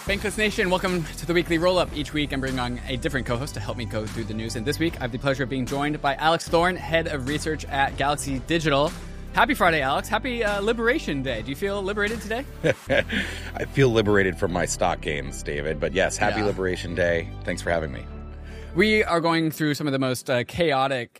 Bankless Nation, welcome to the weekly roll-up. Each week I'm bringing on a different co-host to help me go through the news. And this week I have the pleasure of being joined by Alex Thorn, head of research at Galaxy Digital. Happy Friday, Alex. Happy Liberation Day. Do you feel liberated today? I feel liberated from my stock gains, David. But yes, happy Liberation Day. Thanks for having me. We are going through some of the most chaotic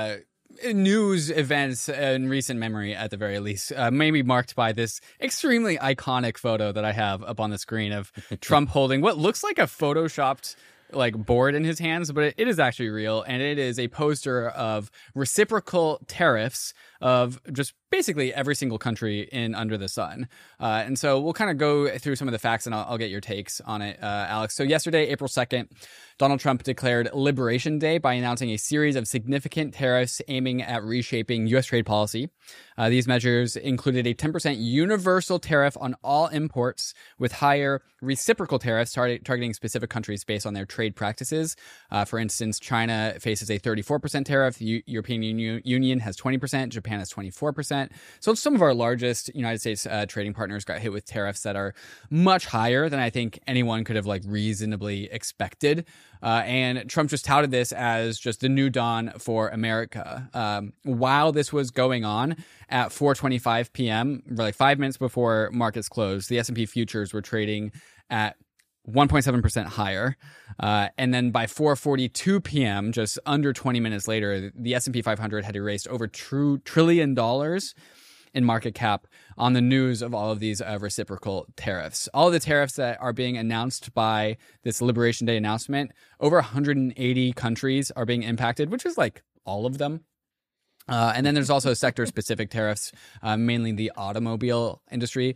news events in recent memory, at the very least, maybe marked by this extremely iconic photo that I have up on the screen of Trump holding what looks like a photoshopped board in his hands, but it is actually real, and it is a poster of reciprocal tariffs of just basically every single country in under the sun. And so we'll kind of go through some of the facts, and I'll get your takes on it, Alex. So yesterday, April 2nd, Donald Trump declared Liberation Day by announcing a series of significant tariffs aiming at reshaping U.S. trade policy. These measures included a 10% universal tariff on all imports, with higher reciprocal tariffs targeting specific countries based on their trade practices. For instance, China faces a 34% tariff. The European Union has 20%. Japan has 24%. So some of our largest United States trading partners got hit with tariffs that are much higher than I think anyone could have reasonably expected. And Trump just touted this as just the new dawn for America. While this was going on at 4:25 p.m., 5 minutes before markets closed, the S&P futures were trading at 1.7% higher. And then by 4:42 p.m., just under 20 minutes later, the S&P 500 had erased over $2 trillion in market cap on the news of all of these reciprocal tariffs. All of the tariffs that are being announced by this Liberation Day announcement, over 180 countries are being impacted, which is all of them. And then there's also sector-specific tariffs, mainly the automobile industry.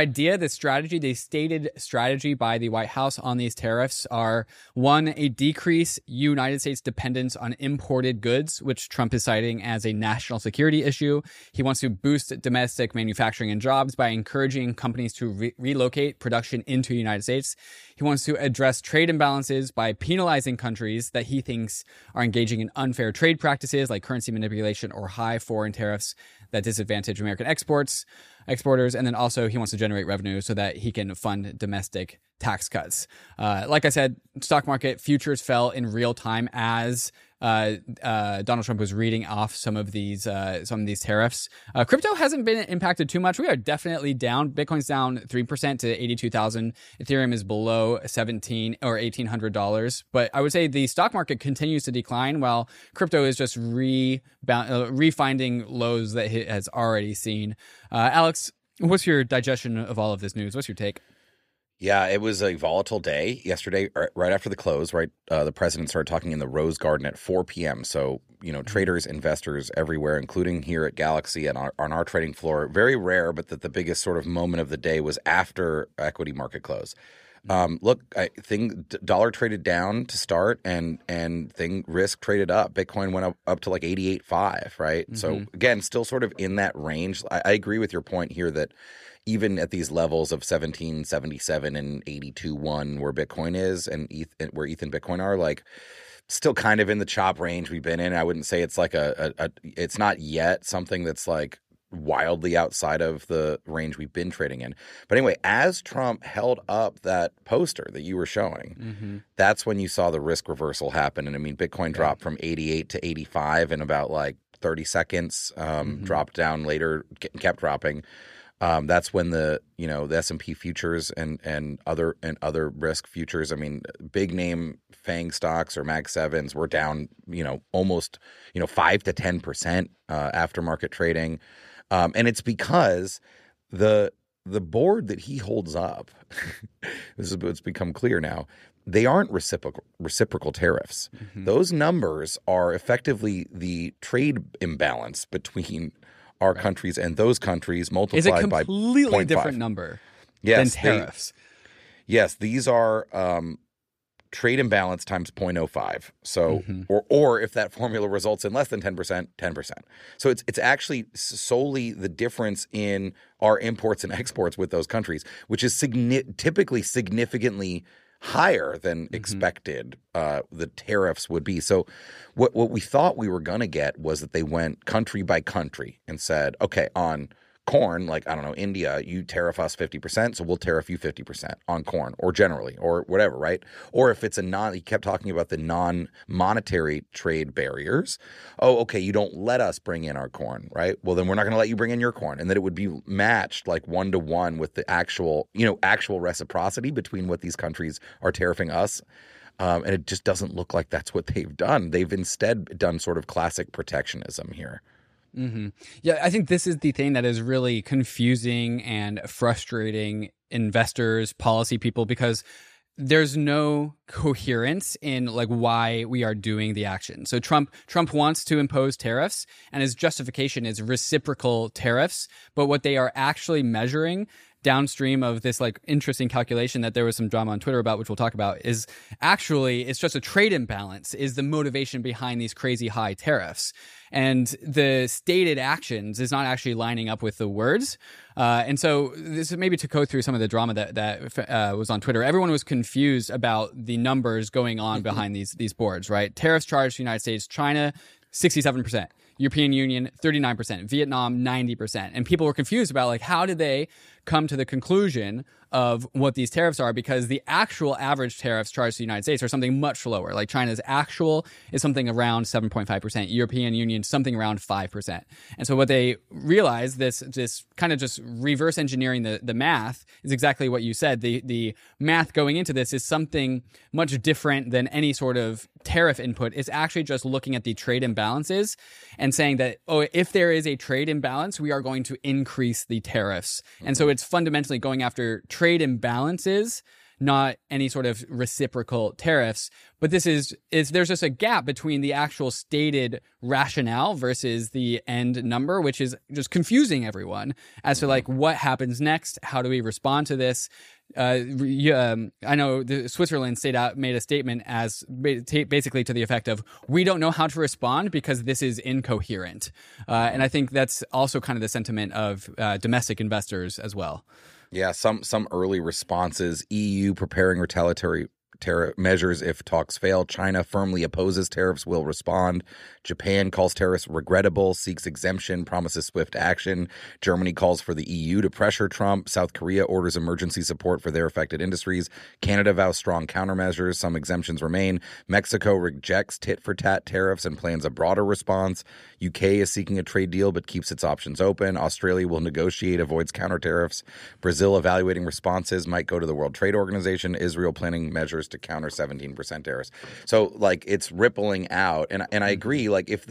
The stated strategy by the White House on these tariffs are, one, a decrease United States dependence on imported goods, which Trump is citing as a national security issue. He wants to boost domestic manufacturing and jobs by encouraging companies to relocate production into the United States. He wants to address trade imbalances by penalizing countries that he thinks are engaging in unfair trade practices like currency manipulation or high foreign tariffs that disadvantage American exporters. And then also he wants to generate revenue so that he can fund domestic tax cuts. Like I said, stock market futures fell in real time as Donald Trump was reading off some of these tariffs. Crypto hasn't been impacted too much. We are definitely down. Bitcoin's down 3% to 82,000. Ethereum is below $1,700 or $1,800. But I would say the stock market continues to decline while crypto is just refinding lows that it has already seen. Alex, what's your digestion of all of this news? What's your take? Yeah, it was a volatile day yesterday, right after the close, right? The president started talking in the Rose Garden at 4 p.m. So, traders, investors everywhere, including here at Galaxy and on our trading floor, very rare, but that the biggest sort of moment of the day was after equity market close. Dollar traded down to start and risk traded up. Bitcoin went up to 88.5, right? Mm-hmm. So again, still sort of in that range. I agree with your point here that even at these levels of 1777 and 82.1 where Bitcoin is and where ETH and Bitcoin are, still kind of in the chop range we've been in. I wouldn't say it's it's not yet something that's wildly outside of the range we've been trading in. But anyway, as Trump held up that poster that you were showing, that's when you saw the risk reversal happen. And Bitcoin dropped from 88 to 85 in about 30 seconds, dropped down later, kept dropping. That's when the S&P futures and other risk futures, big name FANG stocks or Mag 7s were down, almost 5 to 10% after market trading. And it's because the board that he holds up, it's become clear now, they aren't reciprocal tariffs. Mm-hmm. Those numbers are effectively the trade imbalance between our countries and those countries multiplied by 0.5. It's a completely different number than tariffs. Yes, these are trade imbalance times 0.05. So, or if that formula results in less than 10%, 10%. So it's actually solely the difference in our imports and exports with those countries, which is typically significantly higher than expected the tariffs would be. So what we thought we were going to get was that they went country by country and said, okay, on corn, like, I don't know, India, you tariff us 50%, so we'll tariff you 50% on corn, or generally, or whatever, right? Or if it's he kept talking about the non-monetary trade barriers. Oh, okay, you don't let us bring in our corn, right? Well, then we're not going to let you bring in your corn. And that it would be matched like 1-to-1 with the actual reciprocity between what these countries are tariffing us. And it just doesn't look like that's what they've done. They've instead done sort of classic protectionism here. Mm-hmm. Yeah, I think this is the thing that is really confusing and frustrating investors, policy people, because there's no coherence in like why we are doing the action. So Trump wants to impose tariffs, and his justification is reciprocal tariffs. But what they are actually measuring downstream of this like interesting calculation that there was some drama on Twitter about, which we'll talk about, is actually it's just a trade imbalance is the motivation behind these crazy high tariffs. And the stated actions is not actually lining up with the words. And so this is maybe to go through some of the drama that was on Twitter. Everyone was confused about the numbers going on behind these boards, right? Tariffs charged to the United States, China, 67%. European Union, 39%, Vietnam, 90%. And people were confused about like, how did they come to the conclusion of what these tariffs are? Because the actual average tariffs charged to the United States are something much lower. Like China's actual is something around 7.5%, European Union, something around 5%. And so what they realized, this kind of just reverse engineering the math is exactly what you said. The math going into this is something much different than any sort of tariff input. It's actually just looking at the trade imbalances and saying that, oh, if there is a trade imbalance, we are going to increase the tariffs. And so it's fundamentally going after trade imbalances, not any sort of reciprocal tariffs. But this is there's just a gap between the actual stated rationale versus the end number, which is just confusing everyone as to like what happens next. How do we respond to this? I know Switzerland made a statement as basically to the effect of, we don't know how to respond because this is incoherent. And I think that's also kind of the sentiment of domestic investors as well. Yeah, some early responses. EU preparing retaliatory tariff measures if talks fail. China firmly opposes tariffs, will respond. Japan calls tariffs regrettable, seeks exemption, promises swift action. Germany calls for the EU to pressure Trump. South Korea orders emergency support for their affected industries. Canada vows strong countermeasures. Some exemptions remain. Mexico rejects tit-for-tat tariffs and plans a broader response. UK is seeking a trade deal but keeps its options open. Australia will negotiate, avoids counter tariffs. Brazil evaluating responses, might go to the World Trade Organization. Israel planning measures to counter 17% tariffs. So like it's rippling out. And I agree, like if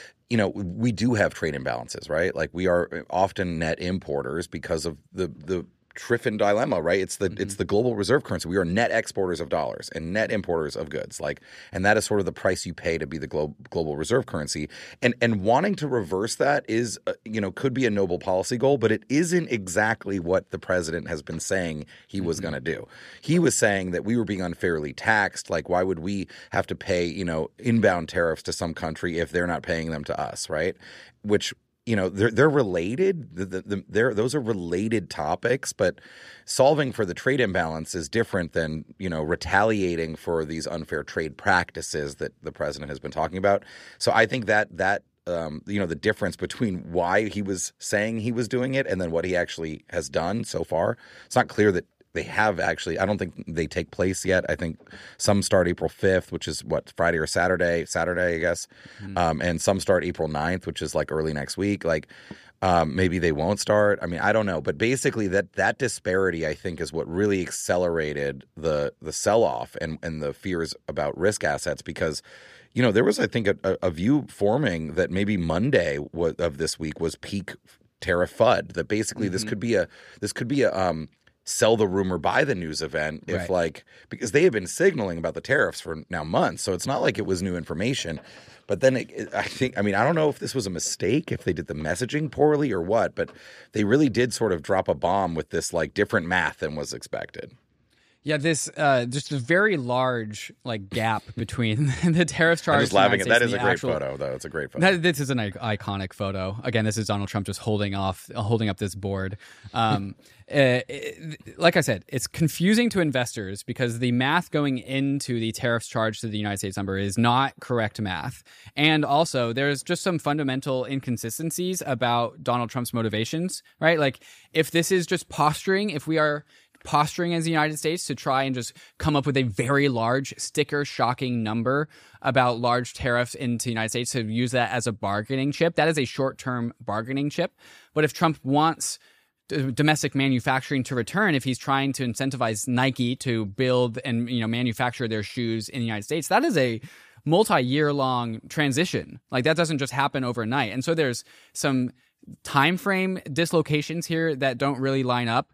we do have trade imbalances, right? Like we are often net importers because of the Triffin dilemma, right? It's the global reserve currency. We are net exporters of dollars and net importers of goods, and that is sort of the price you pay to be the global reserve currency. And wanting to reverse that is, could be a noble policy goal, but it isn't exactly what the president has been saying he was going to do. He was saying that we were being unfairly taxed. Like, why would we have to pay, inbound tariffs to some country if they're not paying them to us, right? Which they're related. Those are related topics, but solving for the trade imbalance is different than retaliating for these unfair trade practices that the president has been talking about. So I think that the difference between why he was saying he was doing it and then what he actually has done so far, it's not clear that they have actually. I don't think they take place yet. I think some start April 5th, which is Friday or Saturday, I guess. And some start April 9th, which is like early next week. Maybe they won't start. I mean, I don't know. But basically that disparity, I think, is what really accelerated the sell-off and the fears about risk assets because there was, I think, a view forming that maybe Monday of this week was peak tariff FUD, that basically this could be a sell the rumor, buy the news event because they have been signaling about the tariffs for now months. So it's not like it was new information. But then I don't know if this was a mistake, if they did the messaging poorly or what, but they really did sort of drop a bomb with this different math than was expected. Yeah, this just a very large gap between the tariffs charge. I'm just laughing at that is a great photo, though. It's a great photo. This is an iconic photo. Again, this is Donald Trump just holding up this board. Like I said, it's confusing to investors because the math going into the tariffs charged to the United States number is not correct math. And also, there's just some fundamental inconsistencies about Donald Trump's motivations, right? Like, if this is just posturing, if we are posturing as the United States to try and just come up with a very large sticker shocking number about large tariffs into the United States to use that as a bargaining chip, that is a short-term bargaining chip. But if Trump wants domestic manufacturing to return, if he's trying to incentivize Nike to build and manufacture their shoes in the United States, that is a multi-year long transition. Like, that doesn't just happen overnight. And so there's some time frame dislocations here that don't really line up.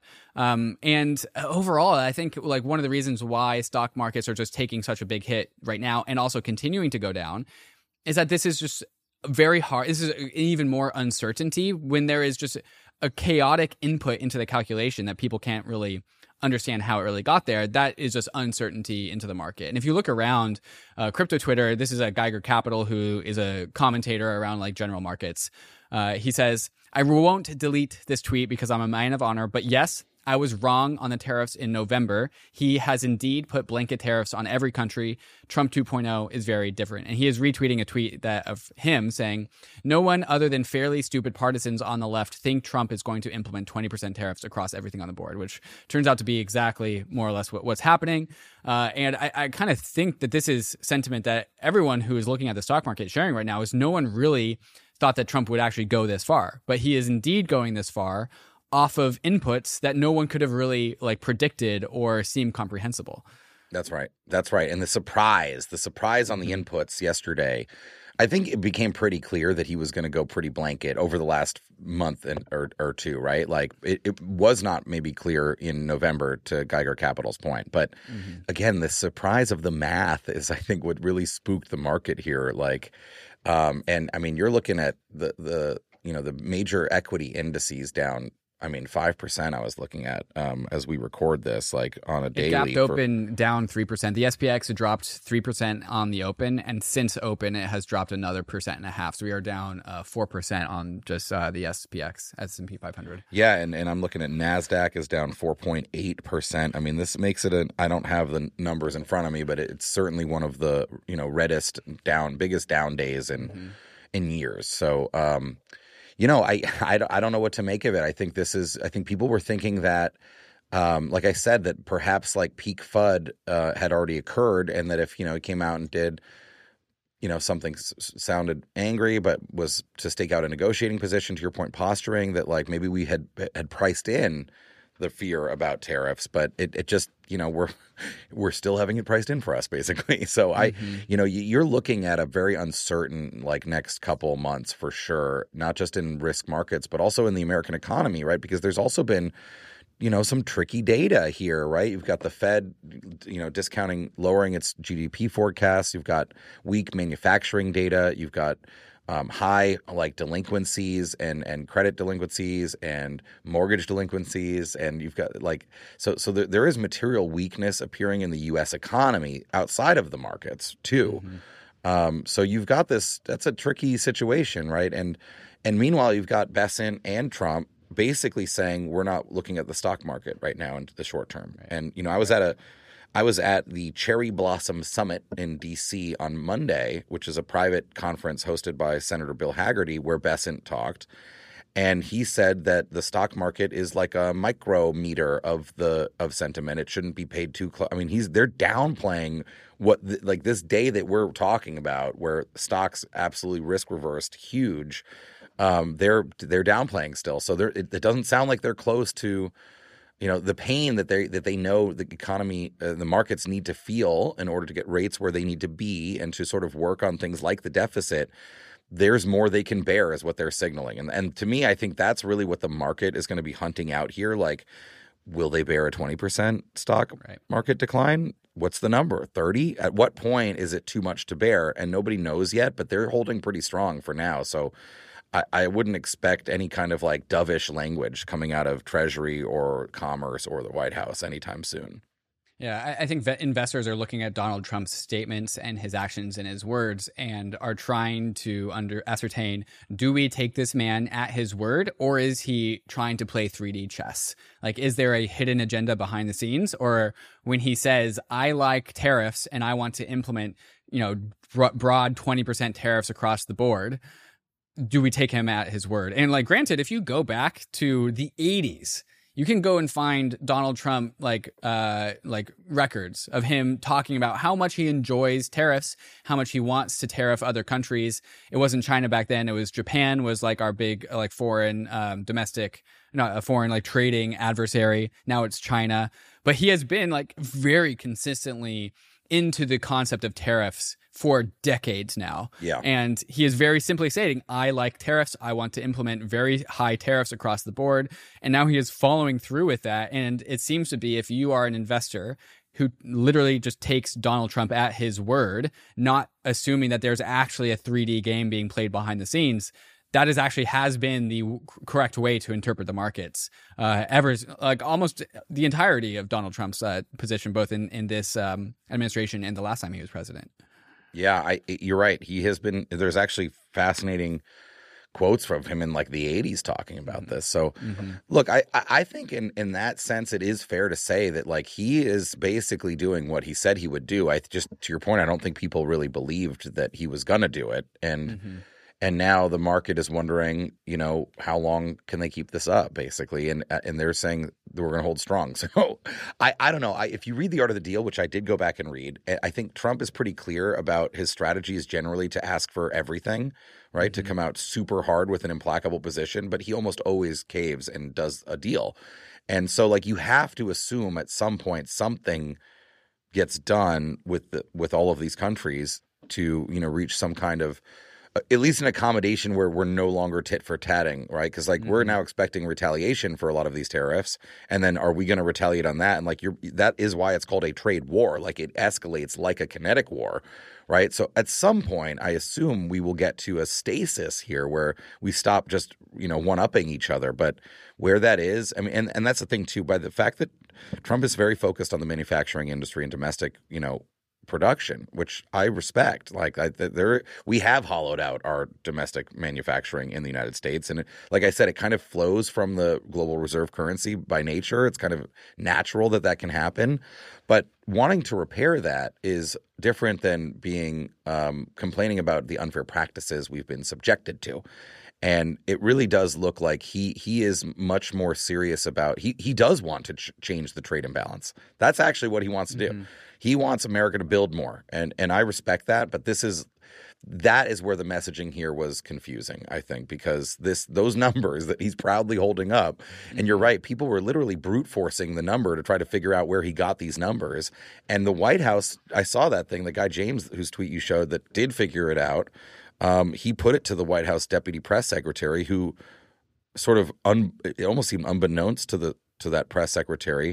And overall, I think one of the reasons why stock markets are just taking such a big hit right now and also continuing to go down is that this is just very hard. This is even more uncertainty when there is just a chaotic input into the calculation that people can't really understand how it really got there. That is just uncertainty into the market. And if you look around crypto Twitter, this is a Geiger Capital, who is a commentator around general markets. He says, "I won't delete this tweet because I'm a man of honor, but yes, I was wrong on the tariffs in November. He has indeed put blanket tariffs on every country. Trump 2.0 is very different." And he is retweeting a tweet of him saying, "No one other than fairly stupid partisans on the left think Trump is going to implement 20% tariffs across everything on the board," which turns out to be exactly more or less what's happening. And I kind of think that this is sentiment that everyone who is looking at the stock market sharing right now is no one really thought that Trump would actually go this far. But he is indeed going this far off of inputs that no one could have really predicted or seemed comprehensible. That's right. And the surprise on the inputs yesterday, I think it became pretty clear that he was going to go pretty blanket over the last month or two, right? Like, it was not maybe clear in November, to Geiger Capital's point. But again, the surprise of the math is, I think, what really spooked the market here. And I mean, you're looking at the major equity indices down, 5% I was looking at as we record this, on a daily. It gapped open down 3%. The SPX dropped 3% on the open, and since open it has dropped another 1.5%. So we are down 4% on just the SPX, S&P 500. Yeah, and I'm looking at NASDAQ is down 4.8%. I mean, this makes it I don't have the numbers in front of me, but it's certainly one of the biggest down days in years. So I don't know what to make of it. I think people were thinking that, like I said, that perhaps peak FUD had already occurred, and that if he came out and did something sounded angry but was to stake out a negotiating position, to your point, posturing, that maybe we had priced in the fear about tariffs, but it just we're still having it priced in for us, basically. So you're looking at a very uncertain next couple months for sure, not just in risk markets but also in the American economy, right? Because there's also been some tricky data here, right? You've got the Fed discounting, lowering its GDP forecasts. You've got weak manufacturing data. You've got high delinquencies and credit delinquencies and mortgage delinquencies, and you've got so there is material weakness appearing in the U.S. economy outside of the markets too. So you've got that's a tricky situation, right? And meanwhile, you've got Bessent and Trump basically saying we're not looking at the stock market right now in the short term. Right. And I was at the Cherry Blossom Summit in D.C. on Monday, which is a private conference hosted by Senator Bill Hagerty, where Bessent talked. And he said that the stock market is like a micrometer of sentiment. It shouldn't be paid too close. I mean, they're downplaying what this day that we're talking about, where stocks absolutely risk reversed huge. They're downplaying still. So it doesn't sound like they're close to the pain that they know the economy, the markets need to feel in order to get rates where they need to be and to sort of work on things like the deficit. There's more they can bear is what they're signaling. And to me, I think that's really what the market is going to be hunting out here. Will they bear a 20% stock market decline? What's the number? 30? At what point is it too much to bear? And nobody knows yet, but they're holding pretty strong for now. So I wouldn't expect any kind of dovish language coming out of Treasury or Commerce or the White House anytime soon. Yeah, I think that investors are looking at Donald Trump's statements and his actions and his words and are trying to ascertain, do we take this man at his word, or is he trying to play 3D chess? Like, is there a hidden agenda behind the scenes? Or when he says, I like tariffs and I want to implement, broad 20% tariffs across the board, do we take him at his word? And like, granted, if you go back to the 80s, you can go and find Donald Trump like records of him talking about how much he enjoys tariffs, how much he wants to tariff other countries. It wasn't China back then; it was Japan was like our big like foreign trading adversary. Now it's China, but he has been like very consistently into the concept of tariffs for decades now. Yeah. And he is very simply stating, I like tariffs. I want to implement very high tariffs across the board. And now he is following through with that. And it seems to be, if you are an investor who literally just takes Donald Trump at his word, not assuming that there's actually a 3D game being played behind the scenes, that has been the correct way to interpret the markets almost the entirety of Donald Trump's position, both in this administration and the last time he was president. Yeah, you're right. He has been. There's actually fascinating quotes from him in like the 80s talking about this. So, look, I think in that sense, it is fair to say that like he is basically doing what he said he would do. To your point, I don't think people really believed that he was going to do it, and now the market is wondering, how long can they keep this up, basically, and they're saying that we're going to hold strong. So I don't know. If you read The Art of the Deal, which I did go back and read, I think Trump is pretty clear about his strategy is generally to ask for everything, right? To come out super hard with an implacable position, but he almost always caves and does a deal. And so like you have to assume at some point something gets done with all of these countries to, reach some kind of at least an accommodation where we're no longer tit for tatting, right? Because like we're now expecting retaliation for a lot of these tariffs, and then are we going to retaliate on that? And like that is why it's called a trade war. Like it escalates like a kinetic war, right? So at some point, I assume we will get to a stasis here where we stop just one-upping each other. But where that is, I mean, and that's the thing too. By the fact that Trump is very focused on the manufacturing industry and domestic, production, which I respect. Like we have hollowed out our domestic manufacturing in the United States, and like I said, it kind of flows from the global reserve currency by nature. It's kind of natural that can happen, but wanting to repair that is different than being complaining about the unfair practices we've been subjected to. And it really does look like he is much more serious about he does want to change the trade imbalance. That's actually what he wants to do. He wants America to build more, and I respect that. But that is where the messaging here was confusing, I think, because those numbers that he's proudly holding up, and you're right, people were literally brute forcing the number to try to figure out where he got these numbers. And the White House, I saw that thing, the guy James, whose tweet you showed, that did figure it out. He put it to the White House deputy press secretary, who sort of it almost seemed unbeknownst to that press secretary,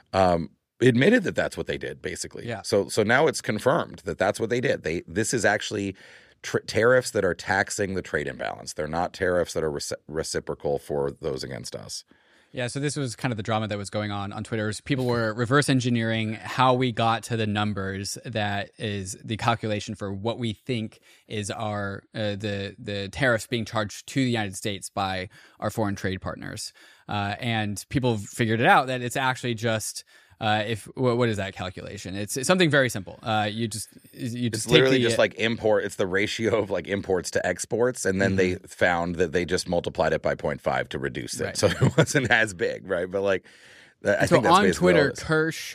admitted that that's what they did, basically. Yeah. So now it's confirmed that that's what they did. This is actually tariffs that are taxing the trade imbalance. They're not tariffs that are reciprocal for those against us. Yeah, so this was kind of the drama that was going on Twitter. People were reverse engineering how we got to the numbers that is the calculation for what we think is our the tariffs being charged to the United States by our foreign trade partners. And people figured it out that it's actually just what is that calculation? It's something very simple. It's literally just like import. It's the ratio of like imports to exports, and then they found that they just multiplied it by 0.5 to reduce it, so it wasn't as big, right? But like, I think that's on Twitter, Kush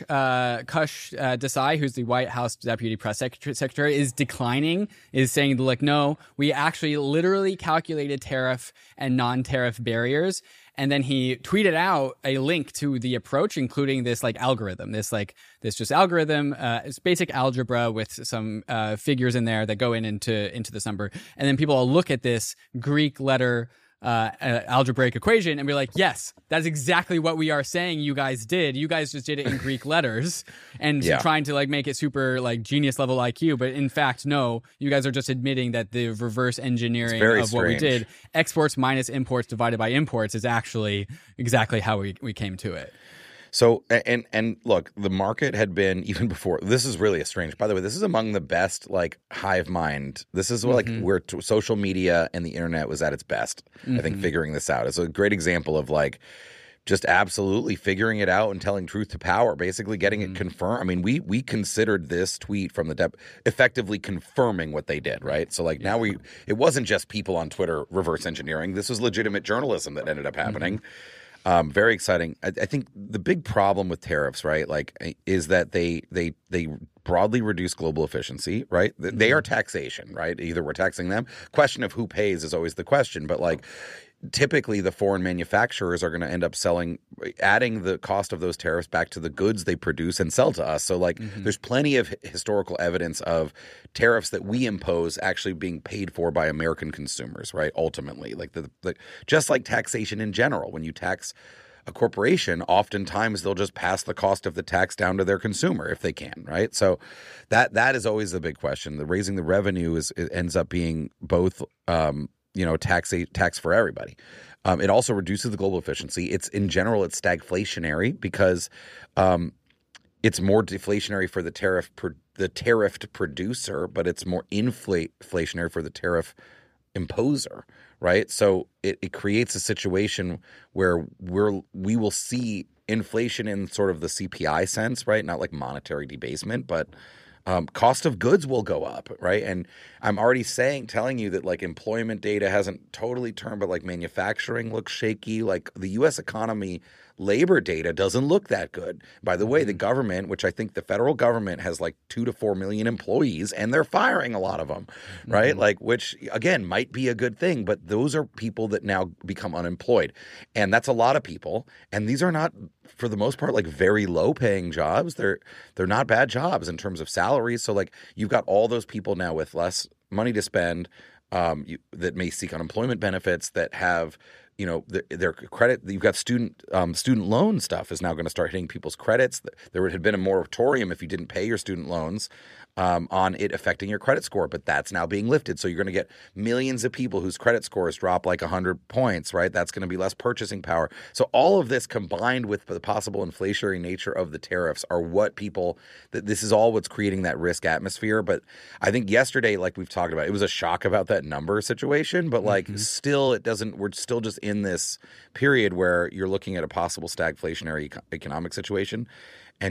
Desai, who's the White House deputy press secretary, is saying like, no, we actually literally calculated tariff and non-tariff barriers. And then he tweeted out a link to the approach, including this like algorithm, this just algorithm. It's basic algebra with some figures in there that go into this number. And then people will look at this Greek letter algebraic equation and be like, yes, that's exactly what we are saying you guys did. You guys just did it in Greek letters and trying to like make it super like genius level IQ. But in fact, no, you guys are just admitting that the reverse engineering of what we did, exports minus imports divided by imports, is actually exactly how we came to it. So and look, the market had been even before. This is really a strange. By the way, this is among the best like hive mind. This is like where social media and the internet was at its best. I think figuring this out. It's a great example of like just absolutely figuring it out and telling truth to power, basically getting it confirmed. I mean, we considered this tweet from the effectively confirming what they did, right? So like now it wasn't just people on Twitter reverse engineering. This was legitimate journalism that ended up happening. Very exciting. I think the big problem with tariffs, right, like, is that they broadly reduce global efficiency, right? They are taxation, right? Either we're taxing them. Question of who pays is always the question, but like typically the foreign manufacturers are going to end up adding the cost of those tariffs back to the goods they produce and sell to us. So like there's plenty of historical evidence of tariffs that we impose actually being paid for by American consumers, right? Ultimately, like just like taxation in general, when you tax a corporation, oftentimes they'll just pass the cost of the tax down to their consumer if they can, right? So that is always the big question. The raising the revenue it ends up being both tax for everybody. It also reduces the global efficiency. It's in general, it's stagflationary because it's more deflationary for the tariffed producer, but it's more inflationary for the tariff imposer, right? So it creates a situation where we will see inflation in sort of the CPI sense, right? Not like monetary debasement, but cost of goods will go up, right? And I'm already telling you that like employment data hasn't totally turned, but like manufacturing looks shaky. Like the U.S. economy labor data doesn't look that good. By the way, the government, which I think the federal government has like 2 to 4 million employees, and they're firing a lot of them, right? Like, which again might be a good thing, but those are people that now become unemployed, and that's a lot of people. And these are not, for the most part, like very low paying jobs. They're not bad jobs in terms of salaries. So like you've got all those people now with less money to spend, that may seek unemployment benefits, that have their credit. You've got student loan stuff is now going to start hitting people's credits. There had been a moratorium if you didn't pay your student loans on it affecting your credit score, but that's now being lifted. So you're going to get millions of people whose credit scores drop like 100 points, right? That's going to be less purchasing power. So all of this combined with the possible inflationary nature of the tariffs are this is all what's creating that risk atmosphere. But I think yesterday, like we've talked about, it was a shock about that number situation, but like still we're still just in this period where you're looking at a possible stagflationary economic situation. And,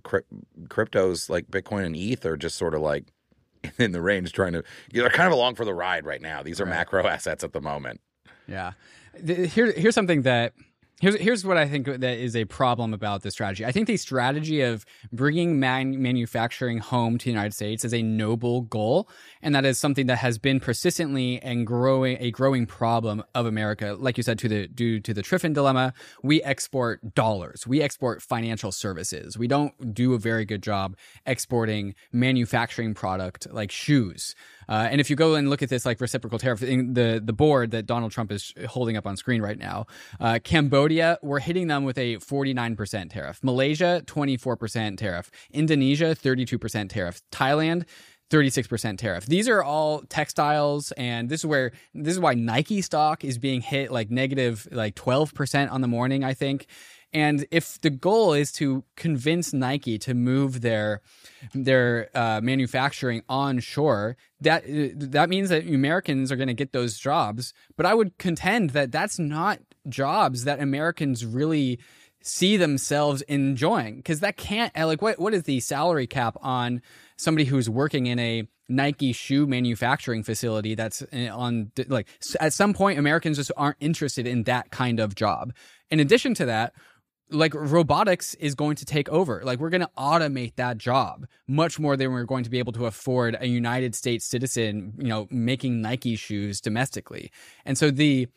cryptos like Bitcoin and ETH are just sort of like in the range trying to – they're kind of along for the ride right now. These are macro assets at the moment. Yeah. Here's something that – Here's what I think that is a problem about this strategy. I think the strategy of bringing manufacturing home to the United States is a noble goal, and that is something that has been persistently and a growing problem of America. Like you said, due to the Triffin dilemma, we export dollars. We export financial services. We don't do a very good job exporting manufacturing product like shoes. And if you go and look at this like reciprocal tariff, the board that Donald Trump is holding up on screen right now, Cambodia, we're hitting them with a 49% tariff. Malaysia, 24% tariff. Indonesia, 32% tariff. Thailand, 36% tariff. These are all textiles, and this is why Nike stock is being hit like negative like 12% on the morning, I think. And if the goal is to convince Nike to move their manufacturing onshore, that means that Americans are going to get those jobs. But I would contend that that's not jobs that Americans really see themselves enjoying, because that can't, like, what is the salary cap on somebody who's working in a Nike shoe manufacturing facility that's on, like, at some point Americans just aren't interested in that kind of job. In addition to that, like, robotics is going to take over. Like, we're going to automate that job much more than we're going to be able to afford a United States citizen, making Nike shoes domestically. And so the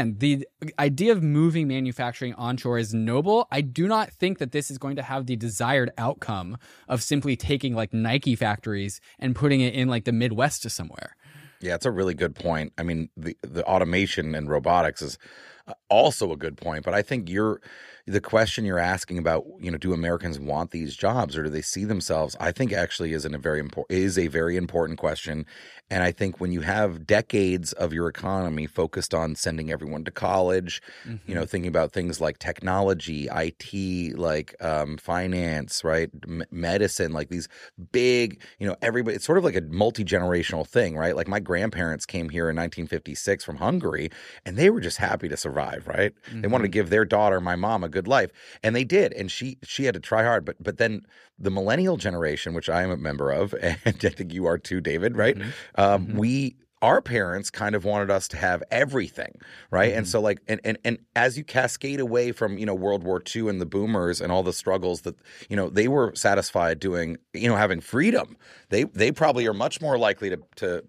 idea of moving manufacturing onshore is noble. I do not think that this is going to have the desired outcome of simply taking like Nike factories and putting it in like the Midwest to somewhere. Yeah, it's a really good point. I mean, the automation and robotics is also a good point, but I think the question you're asking about, do Americans want these jobs or do they see themselves? I think actually is a very important question. And I think when you have decades of your economy focused on sending everyone to college, thinking about things like technology, IT, like finance, right, medicine, like these big, everybody, it's sort of like a multi-generational thing, right? Like my grandparents came here in 1956 from Hungary, and they were just happy to survive, right? They wanted to give their daughter, my mom, a good life, and they did. And she had to try hard, but then the millennial generation, which I am a member of, and I think you are too, David, right? Our parents kind of wanted us to have everything, right? And so like, and as you cascade away from, World War II and the boomers and all the struggles that, they were satisfied doing, having freedom. They probably are much more likely to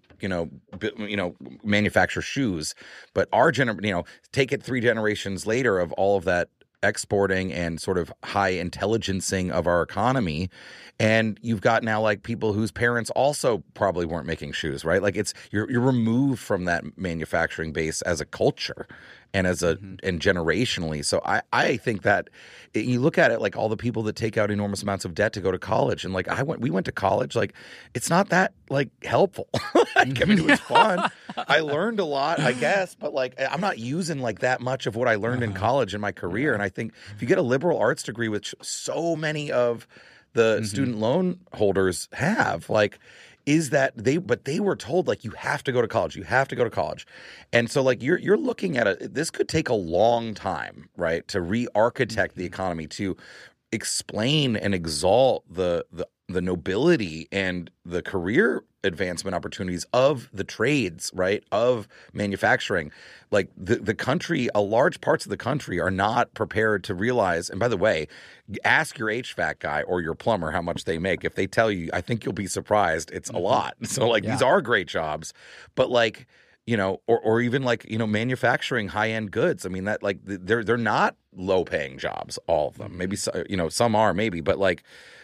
manufacture shoes. But our take it 3 generations later of all of that exporting and sort of high intelligencing of our economy. And you've got now like people whose parents also probably weren't making shoes, right? Like you're removed from that manufacturing base as a culture and and generationally. So I think that you look at it like all the people that take out enormous amounts of debt to go to college, and like we went to college, like it's not that like helpful. I mean, it was fun. I learned a lot, I guess, but like I'm not using like that much of what I learned in college in my career. And I think if you get a liberal arts degree, which so many of the student loan holders have, like, is that they were told like you have to go to college, and so like you're looking at this could take a long time, right, to re-architect the economy, to explain and exalt the nobility and the career advancement opportunities of the trades, right, of manufacturing. Like the country, large parts of the country are not prepared to realize. And by the way, ask your HVAC guy or your plumber how much they make. If they tell you, I think you'll be surprised. It's a lot. So like these are great jobs, but like, or even like, manufacturing high-end goods. I mean, that like they're not low-paying jobs, all of them. Maybe, some are maybe, but like,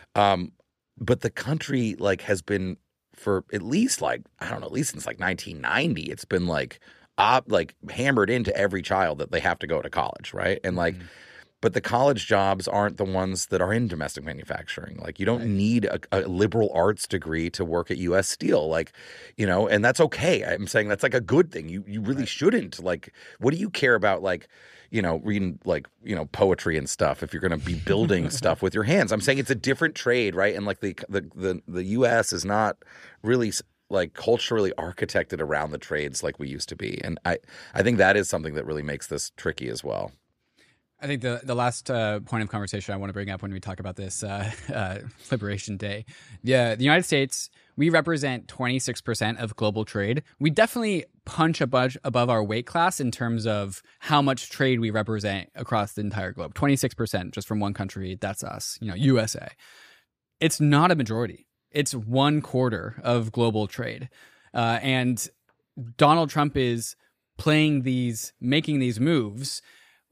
but the country like has been for at least like, I don't know, at least since like 1990, it's been like hammered into every child that they have to go to college, right? And like, but the college jobs aren't the ones that are in domestic manufacturing. Like you don't need a liberal arts degree to work at U.S. Steel, like, and that's okay. I'm saying that's like a good thing. You really shouldn't. Like, what do you care about, like, reading like, poetry and stuff if you're going to be building stuff with your hands? I'm saying it's a different trade, right? And like the U.S. is not really like culturally architected around the trades like we used to be. And I think that is something that really makes this tricky as well. I think the last point of conversation I want to bring up when we talk about this Liberation Day, the United States, we represent 26% of global trade. We definitely punch above our weight class in terms of how much trade we represent across the entire globe. 26% just from one country, that's us, USA. It's not a majority. It's 1/4 of global trade. And Donald Trump is making these moves,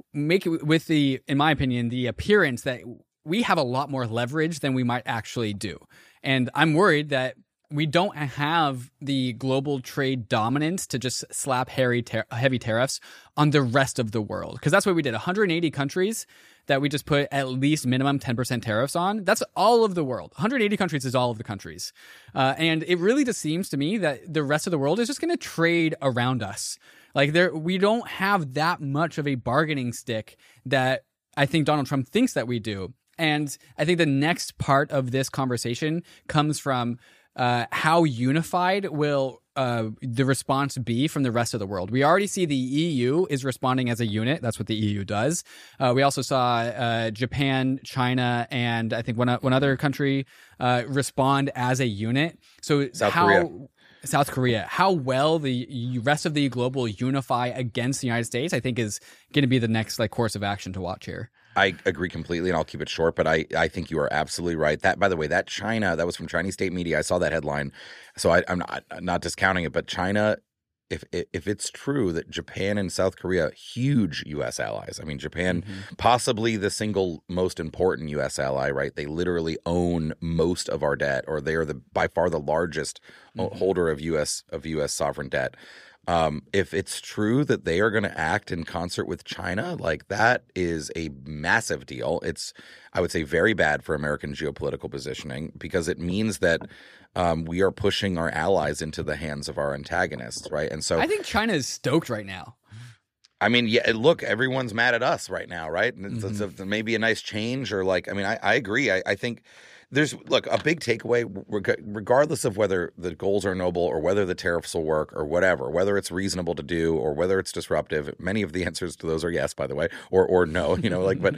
with in my opinion, the appearance that we have a lot more leverage than we might actually do. And I'm worried that we don't have the global trade dominance to just slap heavy tariffs on the rest of the world. Because that's what we did. 180 countries that we just put at least minimum 10% tariffs on. That's all of the world. 180 countries is all of the countries. And it really just seems to me that the rest of the world is just going to trade around us. Like we don't have that much of a bargaining stick that I think Donald Trump thinks that we do. And I think the next part of this conversation comes from how unified will the response be from the rest of the world. We already see the EU is responding as a unit. That's what the EU does. We also saw Japan, China, and I think one other country respond as a unit. So South Korea, how well the rest of the globe will unify against the United States, I think is going to be the next like course of action to watch here. I agree completely, and I'll keep it short, but I think you are absolutely right. That, by the way, that was from Chinese state media. I saw that headline, so I'm not discounting it. But China, if it's true that Japan and South Korea, huge U.S. allies. I mean, Japan, possibly the single most important U.S. ally, right? They literally own most of our debt, or they are by far the largest holder of U.S. sovereign debt. If it's true that they are going to act in concert with China, like that is a massive deal. It's, I would say, very bad for American geopolitical positioning because it means that we are pushing our allies into the hands of our antagonists, right? And so I think China is stoked right now. I mean, yeah, look, everyone's mad at us right now, right? And it's maybe a nice change or like, I mean, I agree. I think there's, look, a big takeaway, regardless of whether the goals are noble or whether the tariffs will work or whatever, whether it's reasonable to do or whether it's disruptive. Many of the answers to those are yes, by the way, or no, you know, like, but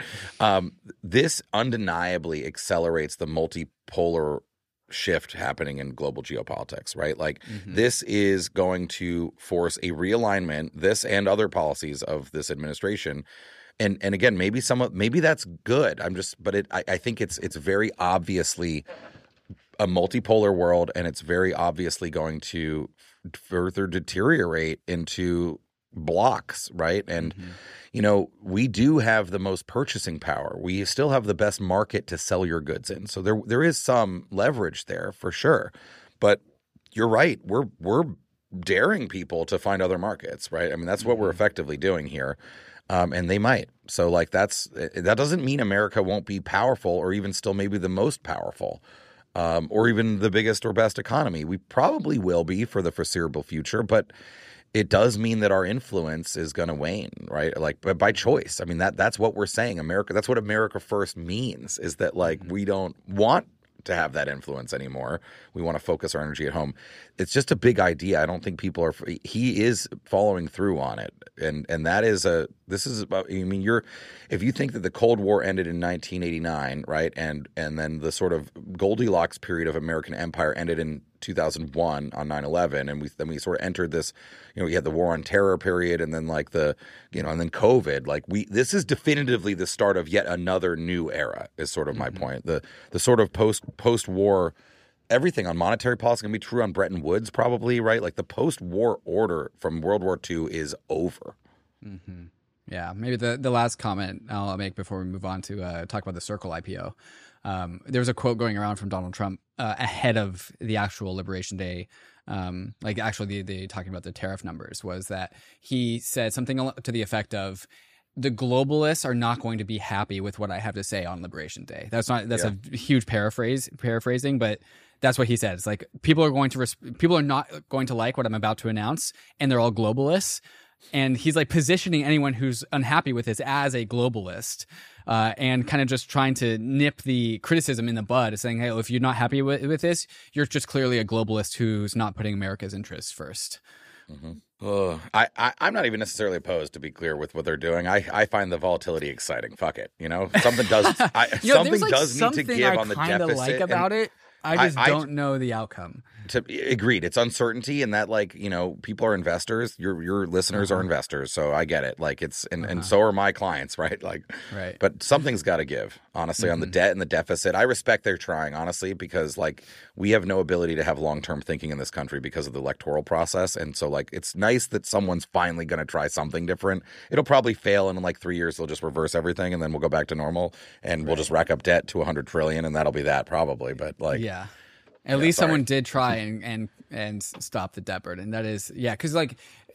this undeniably accelerates the multipolar shift happening in global geopolitics, right? Like this is going to force a realignment, this and other policies of this administration. And again, maybe that's good. I think it's very obviously a multipolar world, and it's very obviously going to further deteriorate into blocks, right? And you know, we do have the most purchasing power. We still have the best market to sell your goods in. So there is some leverage there for sure. But you're right. We're daring people to find other markets, right? I mean, that's what we're effectively doing here. And they might. So like that doesn't mean America won't be powerful or even still maybe the most powerful or even the biggest or best economy. We probably will be for the foreseeable future, but it does mean that our influence is going to wane, right? Like, but by choice. I mean, that's what we're saying. America, that's what America First means, is that like we don't want to have that influence anymore. We want to focus our energy at home. It's just a big idea. I don't think people are. He is following through on it, and that is this is about. I mean, if you think that the Cold War ended in 1989, right, and then the sort of Goldilocks period of American empire ended in 2001 on 9/11, and then we sort of entered this. You know, we had the War on Terror period, and then like and then COVID. Like this is definitively the start of yet another new era. Is sort of my point. The sort of post-war. Everything on monetary policy can be true on Bretton Woods, probably, right? Like the post-war order from World War II is over. Yeah, maybe the last comment I'll make before we move on to talk about the Circle IPO. There was a quote going around from Donald Trump ahead of the actual Liberation Day, like actually the talking about the tariff numbers, was that he said something to the effect of, the globalists are not going to be happy with what I have to say on Liberation Day. That's a huge paraphrasing, but that's what he said. It's like people are not going to like what I'm about to announce, and they're all globalists. And he's like positioning anyone who's unhappy with this as a globalist, and kind of just trying to nip the criticism in the bud, saying, hey, if you're not happy with this, you're just clearly a globalist who's not putting America's interests first. I'm not even necessarily opposed, to be clear, with what they're doing. I find the volatility exciting. Fuck it, something does. Something does need to give on the deficit. Like about it, I just don't know the outcome. Agreed. It's uncertainty, and that people are investors. Your listeners are investors, so I get it. Like it's and so are my clients, right? Like, right. But something's got to give, honestly, on the debt and the deficit. I respect they're trying, honestly, because like we have no ability to have long-term thinking in this country because of the electoral process, and so like it's nice that someone's finally going to try something different. It'll probably fail, and in like 3 years they'll just reverse everything, and then we'll go back to normal, and we'll just rack up debt to $100 trillion, and that'll be that probably. But like, yeah. At least someone did try and stop the debt burden. That is, because like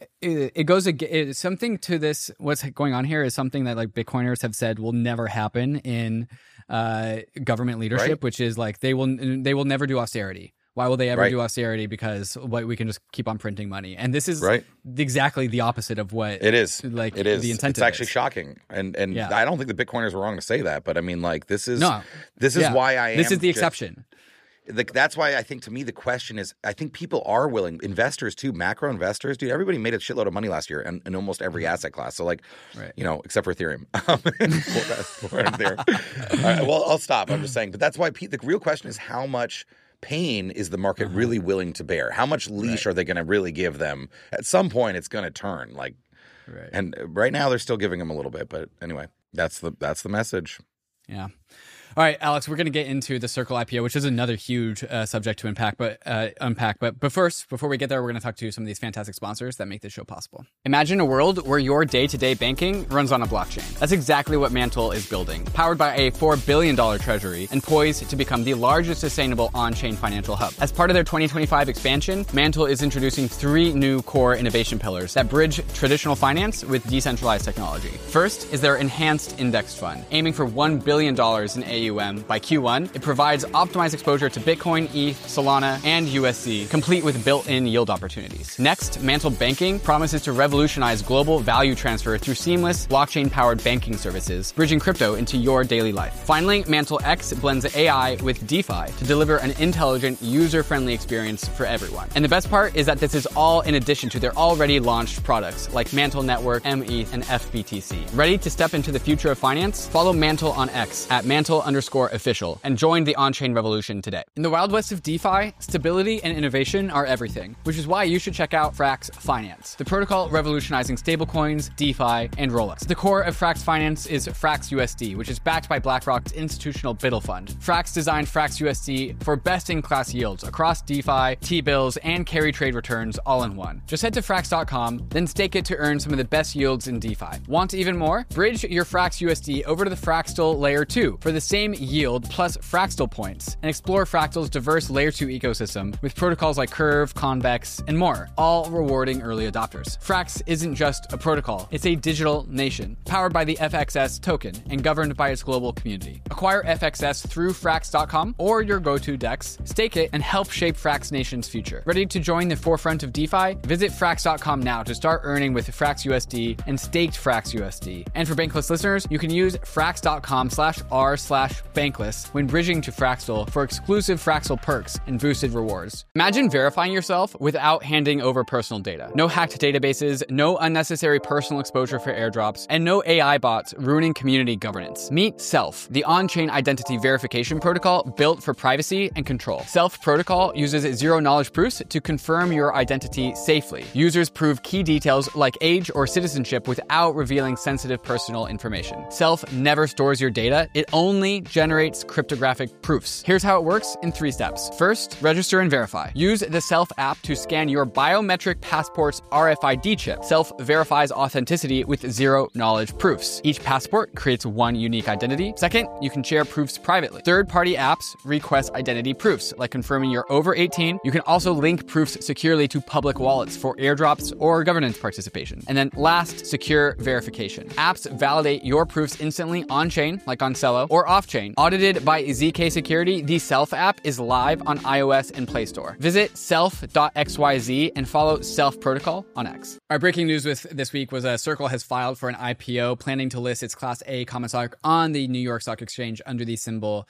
it's something to this. What's going on here is something that like Bitcoiners have said will never happen in government leadership, right? Which is like they will never do austerity. Why will they ever do austerity? Because we can just keep on printing money, and this is exactly the opposite of what it is. Like it is. The incentive. It's actually shocking, and I don't think the Bitcoiners were wrong to say that. But I mean, like this is why I am. This is the exception. That's why I think, to me, the question is, I think people are willing, investors too, macro investors, dude, everybody made a shitload of money last year in almost every asset class. So like, except for Ethereum. Well, I'll stop. I'm just saying. But that's why the real question is, how much pain is the market really willing to bear? How much leash are they going to really give them? At some point, it's going to turn. And right now, they're still giving them a little bit. But anyway, that's the message. Yeah. All right, Alex, we're going to get into the Circle IPO, which is another huge subject to unpack. But first, before we get there, we're going to talk to some of these fantastic sponsors that make this show possible. Imagine a world where your day-to-day banking runs on a blockchain. That's exactly what Mantle is building, powered by a $4 billion treasury and poised to become the largest sustainable on-chain financial hub. As part of their 2025 expansion, Mantle is introducing 3 new core innovation pillars that bridge traditional finance with decentralized technology. First is their enhanced index fund, aiming for $1 billion in AUM by Q1. It provides optimized exposure to Bitcoin, ETH, Solana, and USD, complete with built-in yield opportunities. Next, Mantle Banking promises to revolutionize global value transfer through seamless blockchain-powered banking services, bridging crypto into your daily life. Finally, Mantle X blends AI with DeFi to deliver an intelligent, user-friendly experience for everyone. And the best part is that this is all in addition to their already launched products like Mantle Network, METH, and FBTC. Ready to step into the future of finance? Follow Mantle on X at Mantle_official and join the on-chain revolution today. In the Wild West of DeFi, stability and innovation are everything, which is why you should check out Frax Finance, the protocol revolutionizing stablecoins, DeFi, and rollups. The core of Frax Finance is Frax USD, which is backed by BlackRock's institutional BUIDL fund. Frax designed Frax USD for best-in-class yields across DeFi, T-bills, and carry trade returns all in one. Just head to Frax.com, then stake it to earn some of the best yields in DeFi. Want even more? Bridge your Frax USD over to the Fraxtal Layer 2 for the same yield plus Fraxtal points, and explore Fractal's diverse Layer 2 ecosystem with protocols like Curve, Convex, and more, all rewarding early adopters. Frax isn't just a protocol, it's a digital nation, powered by the FXS token and governed by its global community. Acquire FXS through Frax.com or your go-to DEX, stake it, and help shape Frax Nation's future. Ready to join the forefront of DeFi? Visit Frax.com now to start earning with Frax USD and staked Frax USD. And for Bankless listeners, you can use Frax.com/r/Bankless when bridging to Fraxtal for exclusive Fraxtal perks and boosted rewards. Imagine verifying yourself without handing over personal data. No hacked databases, no unnecessary personal exposure for airdrops, and no AI bots ruining community governance. Meet Self, the on-chain identity verification protocol built for privacy and control. Self protocol uses zero-knowledge proofs to confirm your identity safely. Users prove key details like age or citizenship without revealing sensitive personal information. Self never stores your data. It only generates cryptographic proofs. Here's how it works in 3 steps. First, register and verify. Use the Self app to scan your biometric passport's RFID chip. Self verifies authenticity with zero-knowledge proofs. Each passport creates one unique identity. Second, you can share proofs privately. Third-party apps request identity proofs, like confirming you're over 18. You can also link proofs securely to public wallets for airdrops or governance participation. And then last, secure verification. Apps validate your proofs instantly on-chain, like on Celo, or off-chain. Audited by ZK Security, the Self app is live on iOS and Play Store. Visit self.xyz and follow Self Protocol on X. Our breaking news with this week was Circle has filed for an IPO, planning to list its Class A common stock on the New York Stock Exchange under the symbol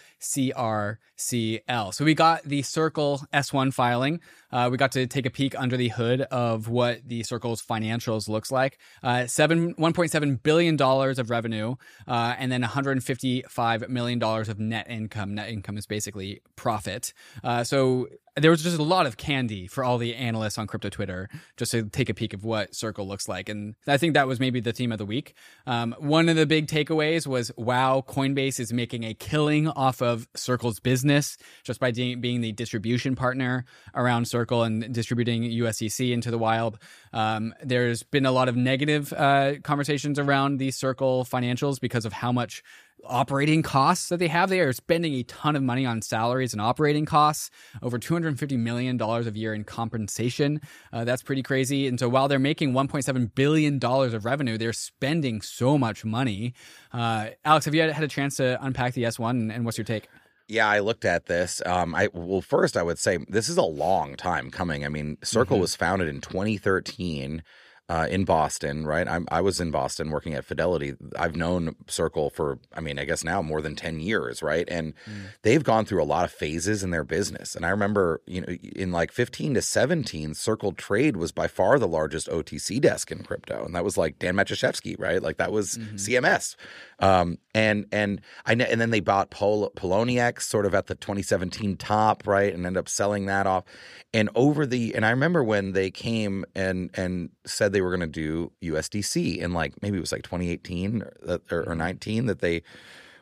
CRCL. So we got the Circle S1 filing. We got to take a peek under the hood of what the Circle's financials looks like. $1.7 billion of revenue, and then $155 million of net income. Net income is basically profit. So there was just a lot of candy for all the analysts on crypto Twitter just to take a peek of what Circle looks like. And I think that was maybe the theme of the week. One of the big takeaways was, wow, Coinbase is making a killing off of Circle's business just by being the distribution partner around Circle and distributing USDC into the wild. There's been a lot of negative conversations around the Circle financials because of how much operating costs that they have. They are spending a ton of money on salaries and operating costs, over $250 million a year in compensation. That's pretty crazy. And so while they're making $1.7 billion of revenue, they're spending so much money. Alex, have you had a chance to unpack the S1 and what's your take? Yeah, I looked at this. First, I would say this is a long time coming. I mean, Circle was founded in 2013 in Boston, right? I was in Boston working at Fidelity. I've known Circle for, I guess now more than 10 years, right? And they've gone through a lot of phases in their business. And I remember, in like 15 to 17, Circle Trade was by far the largest OTC desk in crypto. And that was like Dan Matuszewski, right? Like that was CMS. And then they bought Poloniex sort of at the 2017 top, right? And ended up selling that off. And I remember when they came and said they were going to do USDC in maybe it was like 2018 or 19 that they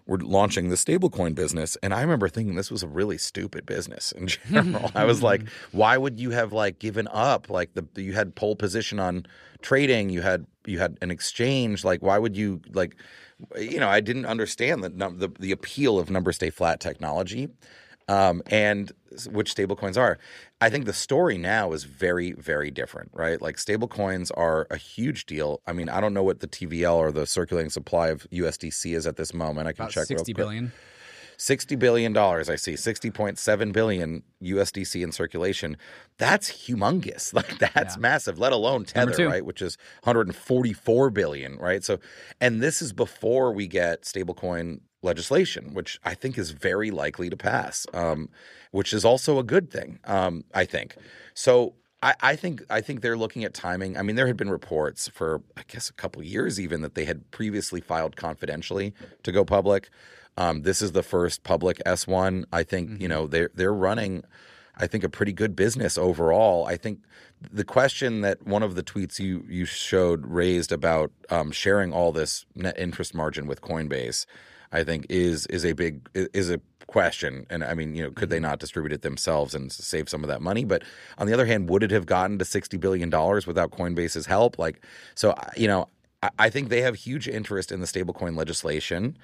we're launching the stablecoin business. And I remember thinking this was a really stupid business in general. I was like, why would you have like given up? Like you had pole position on trading, you had an exchange. Like, why would you like, I didn't understand the appeal of number stay flat technology. And which stablecoins are. I think the story now is very, very different, right? Like stablecoins are a huge deal. I mean, I don't know what the TVL or the circulating supply of USDC is at this moment. I can check real quick. 60 billion. $60 billion, I see. 60.7 billion USDC in circulation. That's humongous. Like that's massive, let alone Tether, right? Which is 144 billion, right? So, and this is before we get stablecoin legislation, which I think is very likely to pass, which is also a good thing, I think. So I think they're looking at timing. I mean, there had been reports for, I guess, a couple of years even that they had previously filed confidentially to go public. This is the first public S1. I think, they're running, I think, a pretty good business overall. I think the question that one of the tweets you showed raised about sharing all this net interest margin with Coinbase, I think is a question. And I mean, could they not distribute it themselves and save some of that money? But on the other hand, would it have gotten to $60 billion without Coinbase's help? Like, so, I think they have huge interest in the stablecoin legislation.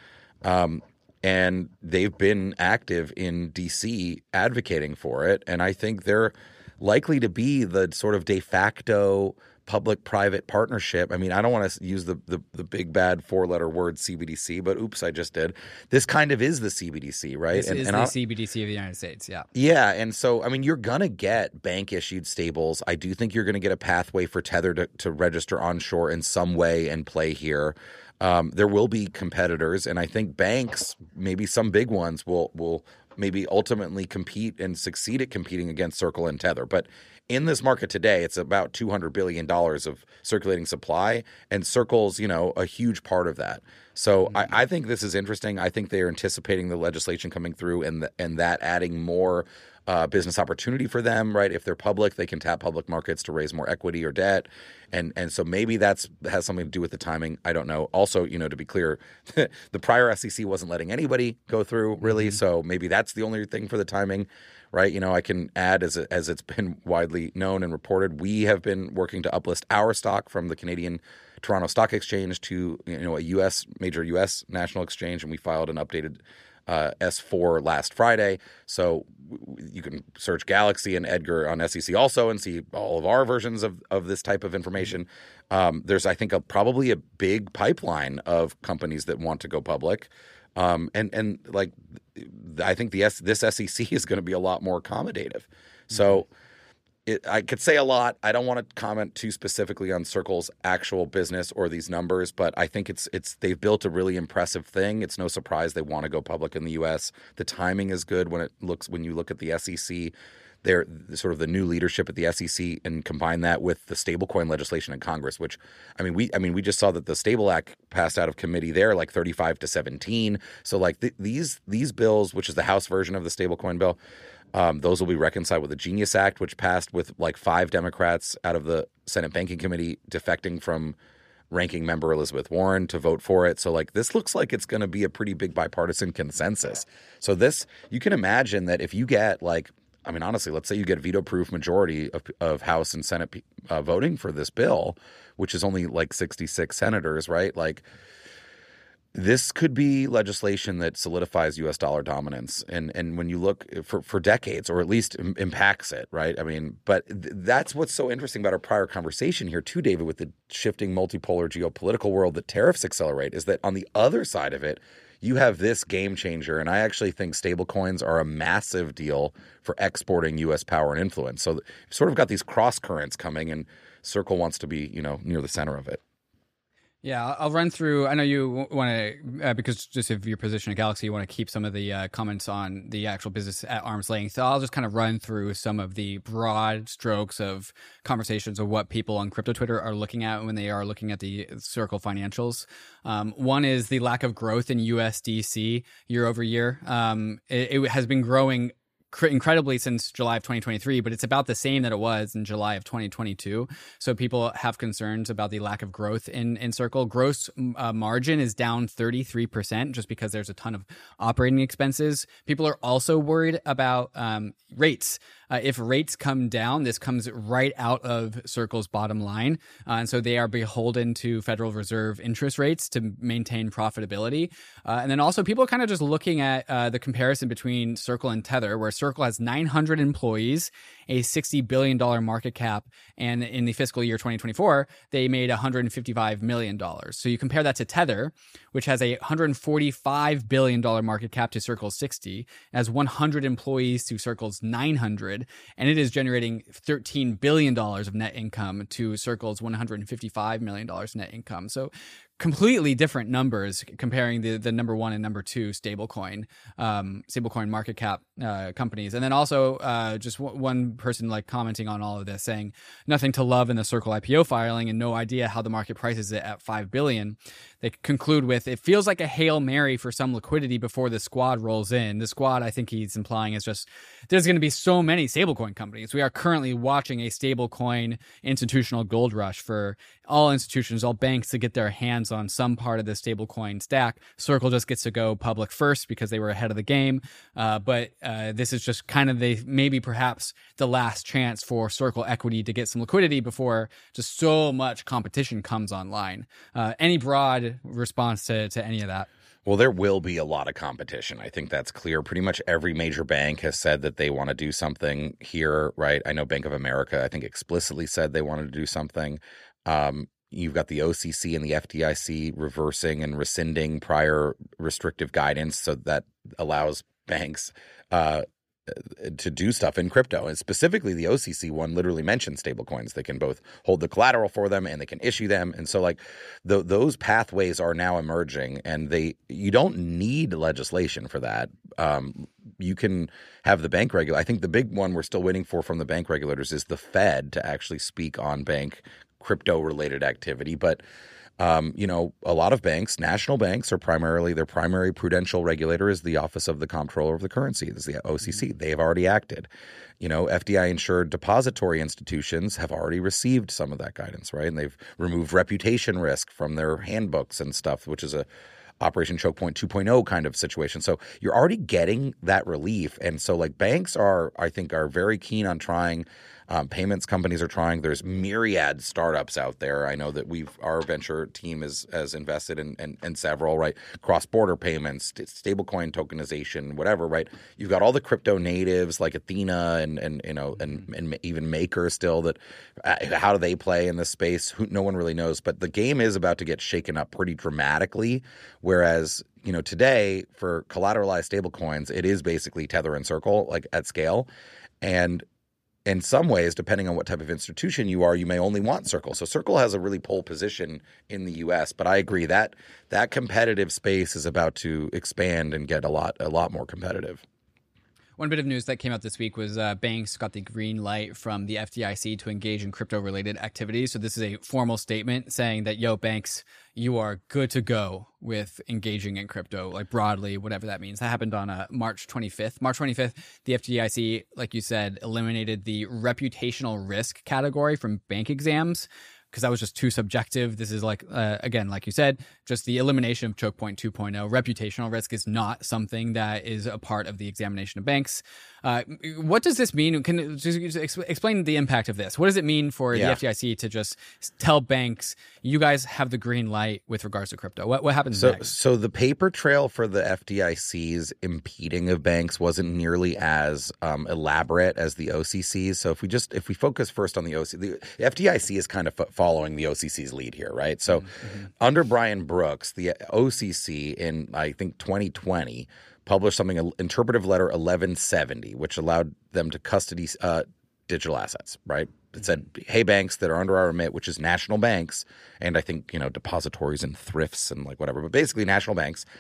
And they've been active in DC advocating for it. And I think they're likely to be the sort of de facto public-private partnership. I mean, I don't want to use the big bad four-letter word CBDC, but oops, I just did. This kind of is the CBDC, right? This is the CBDC of the United States, yeah. Yeah, and so, I mean, you're going to get bank-issued stables. I do think you're going to get a pathway for Tether to register onshore in some way and play here. There will be competitors, and I think banks, maybe some big ones, will maybe ultimately compete and succeed at competing against Circle and Tether. But in this market today, it's about $200 billion of circulating supply, and Circle's, a huge part of that. So I think this is interesting. I think they're anticipating the legislation coming through and that adding more business opportunity for them, right? If they're public, they can tap public markets to raise more equity or debt. And so maybe has something to do with the timing. I don't know. Also, to be clear, the prior SEC wasn't letting anybody go through really. Mm-hmm. So maybe that's the only thing for the timing, right? I can add as it's been widely known and reported, we have been working to uplist our stock from the Canadian Toronto Stock Exchange to, a major U.S. national exchange. And we filed an updated S4 last Friday. So you can search Galaxy and Edgar on SEC also and see all of our versions of this type of information. There's, I think, probably a big pipeline of companies that want to go public. And like, I think this SEC is going to be a lot more accommodative. So I could say a lot. I don't want to comment too specifically on Circle's actual business or these numbers, but I think they've built a really impressive thing. It's no surprise they want to go public in the U.S. The timing is good when you look at the SEC. They're sort of the new leadership at the SEC, and combine that with the stablecoin legislation in Congress, which we just saw that the Stable Act passed out of committee there, like 35-17. So like these bills, which is the House version of the stablecoin bill, those will be reconciled with the Genius Act, which passed with like 5 Democrats out of the Senate Banking Committee defecting from ranking member Elizabeth Warren to vote for it. So like this looks like it's going to be a pretty big bipartisan consensus. So this, you can imagine that if you get honestly, let's say you get a veto-proof majority of House and Senate voting for this bill, which is only like 66 senators, right? Like this could be legislation that solidifies U.S. dollar dominance, and when you look for decades, or at least impacts it, right? I mean, but that's what's so interesting about our prior conversation here too, David, with the shifting multipolar geopolitical world that tariffs accelerate, is that on the other side of it, you have this game changer, and I actually think stablecoins are a massive deal for exporting U.S. power and influence. So you've sort of got these cross currents coming, and Circle wants to be, near the center of it. Yeah, I'll run through. I know you want to, because just of your position at Galaxy, you want to keep some of the comments on the actual business at arm's length. So I'll just kind of run through some of the broad strokes of conversations of what people on crypto Twitter are looking at when they are looking at the Circle financials. One is the lack of growth in USDC year over year. It has been growing incredibly since July of 2023, but it's about the same that it was in July of 2022. So people have concerns about the lack of growth in Circle. Gross margin is down 33% just because there's a ton of operating expenses. People are also worried about rates. If rates come down, this comes right out of Circle's bottom line. And so they are beholden to Federal Reserve interest rates to maintain profitability. And then also people are kind of just looking at the comparison between Circle and Tether, where Circle has 900 employees, a $60 billion market cap, and in the fiscal year 2024, they made $155 million. So you compare that to Tether, which has a $145 billion market cap to Circle's 60, has 100 employees to Circle's 900, and it is generating $13 billion of net income to Circle's $155 million net income. So completely different numbers comparing the number one and number two stablecoin market cap companies. And then also just one person like commenting on all of this saying nothing to love in the Circle IPO filing and no idea how the market prices it at $5 billion. They conclude with, it feels like a Hail Mary for some liquidity before the squad rolls in. The squad, I think he's implying, is just there's going to be so many stablecoin companies. We are currently watching a stablecoin institutional gold rush for all institutions, all banks to get their hands on some part of the stablecoin stack. Circle just gets to go public first because they were ahead of the game. But this is just kind of perhaps the last chance for Circle equity to get some liquidity before just so much competition comes online. Any broad response to any of that? Well, there will be a lot of competition. I think that's clear. Pretty much every major bank has said that they want to do something here, right? I know Bank of America, I think, explicitly said they wanted to do something. You've got the OCC and the FDIC reversing and rescinding prior restrictive guidance, so that allows banks to do stuff in crypto. And specifically, the OCC one literally mentions stablecoins. They can both hold the collateral for them and they can issue them. And so, like, those pathways are now emerging, and you don't need legislation for that. You can have the bank regulator. I think the big one we're still waiting for from the bank regulators is the Fed to actually speak on bank crypto-related activity. But a lot of banks, national banks, are their primary prudential regulator is the Office of the Comptroller of the Currency, this is the OCC. They have already acted. FDI-insured depository institutions have already received some of that guidance, right? And they've removed reputation risk from their handbooks and stuff, which is a Operation Choke Point 2.0 kind of situation. So you're already getting that relief. And so, like, banks are very keen on trying. Payments companies are trying. There's myriad startups out there. I know that our venture team has invested in several, right? Cross-border payments, stablecoin tokenization, whatever, right? You've got all the crypto natives like Athena and even Maker still that how do they play in this space? No one really knows. But the game is about to get shaken up pretty dramatically. Whereas, today for collateralized stablecoins, it is basically Tether and Circle, like, at scale. And in some ways, depending on what type of institution you are, you may only want Circle. So Circle has a really pole position in the U.S., but I agree that competitive space is about to expand and get a lot more competitive. One bit of news that came out this week was banks got the green light from the FDIC to engage in crypto-related activities. So this is a formal statement saying that, banks, you are good to go with engaging in crypto, like, broadly, whatever that means. That happened on March 25th. March 25th, the FDIC, like you said, eliminated the reputational risk category from bank exams, because that was just too subjective. This is again, like you said, just the elimination of Choke Point 2.0. Reputational risk is not something that is a part of the examination of banks. What does this mean? Can you just explain the impact of this? What does it mean for the FDIC to just tell banks, you guys have the green light with regards to crypto? What happens next? So the paper trail for the FDIC's impeding of banks wasn't nearly as elaborate as the OCC's. So if we focus first on the OCC, the FDIC is kind of following the OCC's lead here, right? So under Brian Brooks, the OCC in, I think, 2020 published something, Interpretive Letter 1170, which allowed them to custody digital assets, right? It said, hey, banks that are under our remit, which is national banks, and I think, depositories and thrifts and like whatever, but basically national banks,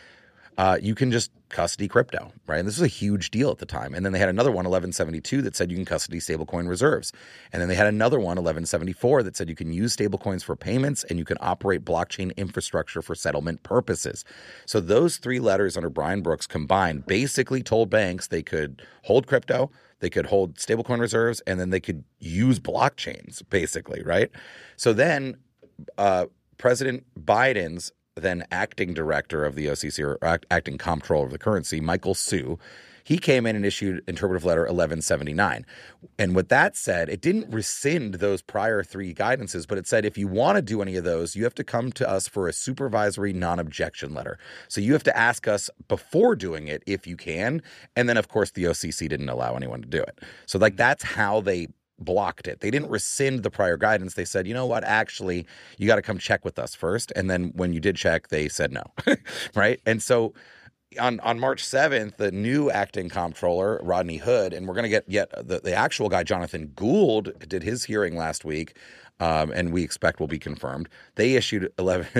you can just custody crypto, right? And this was a huge deal at the time. And then they had another one, 1172, that said you can custody stablecoin reserves. And then they had another one, 1174, that said you can use stablecoins for payments and you can operate blockchain infrastructure for settlement purposes. So those three letters under Brian Brooks combined basically told banks they could hold crypto, they could hold stablecoin reserves, and then they could use blockchains, basically, right? So then President Biden's then acting director of the OCC, or acting comptroller of the currency, Michael Hsu, he came in and issued interpretive letter 1179. And what that said, it didn't rescind those prior three guidances, but it said if you want to do any of those, you have to come to us for a supervisory non-objection letter. So you have to ask us before doing it if you can. And then, of course, the OCC didn't allow anyone to do it. So like that's how they blocked it. They didn't rescind the prior guidance. They said, you know what, actually, you got to come check with us first. And then when you did check, they said no, right? And so on March 7th, the new acting comptroller, Rodney Hood, and we're going to get yet the actual guy, Jonathan Gould, did his hearing last week, and we expect will be confirmed. They issued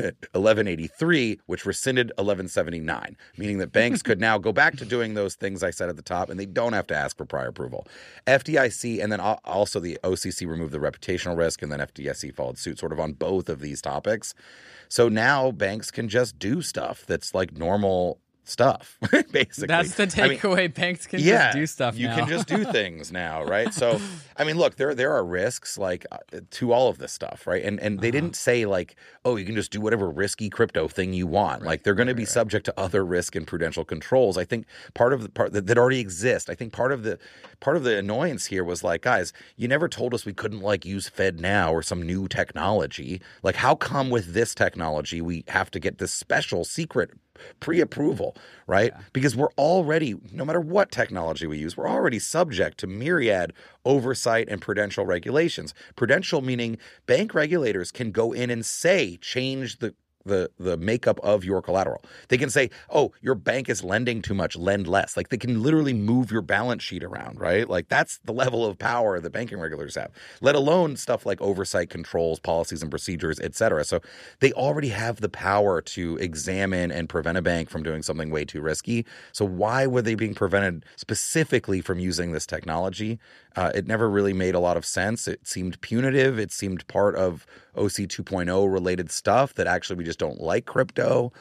1183, which rescinded 1179, meaning that banks could now go back to doing those things I said at the top, and they don't have to ask for prior approval. FDIC, and then also the OCC removed the reputational risk, and then FDIC followed suit sort of on both of these topics. So now banks can just do stuff that's like normal stuff, basically. That's the takeaway. Banks can just do stuff now. You can just do things now, right? So, I mean, look, there are risks like to all of this stuff, right? And they didn't say like, oh, you can just do whatever risky crypto thing you want. Like they're going to be subject to other risk and prudential controls. I think part that already exist. I think part of the annoyance here was like, guys, you never told us we couldn't like use FedNow or some new technology. Like, how come with this technology we have to get this special secret pre-approval, right? Yeah. Because we're already, no matter what technology we use, we're already subject to myriad oversight and prudential regulations. Prudential meaning bank regulators can go in and say, change the makeup of your collateral. They can say, oh, your bank is lending too much, lend less. Like they can literally move your balance sheet around, right? Like that's the level of power that banking regulators have, let alone stuff like oversight controls, policies and procedures, et cetera. So they already have the power to examine and prevent a bank from doing something way too risky. So why were they being prevented specifically from using this technology? It never really made a lot of sense. It seemed punitive. It seemed part of OC 2.0 related stuff that actually we just don't like crypto,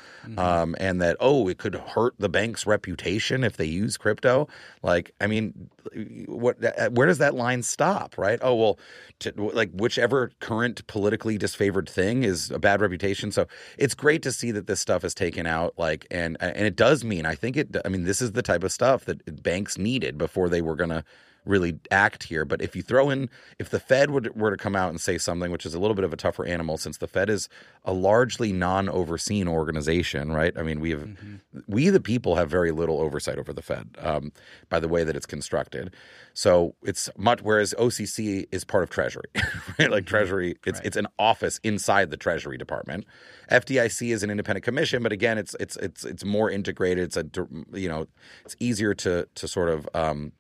and that, oh, it could hurt the bank's reputation if they use crypto. Like, I mean, where does that line stop, right? Oh, well, like whichever current politically disfavored thing is a bad reputation. So it's great to see that this stuff is taken out, like, and it does mean, I mean, this is the type of stuff that banks needed before they were going to really act here. But if you throw in, if the Fed were to come out and say something, which is a little bit of a tougher animal since the Fed is a largely non-overseen organization, right? I mean, we the people have very little oversight over the Fed by the way that it's constructed. So it's much, whereas OCC is part of Treasury, right? Like Treasury, it's an office inside the Treasury Department. FDIC is an independent commission, but again, it's more integrated. It's easier to sort of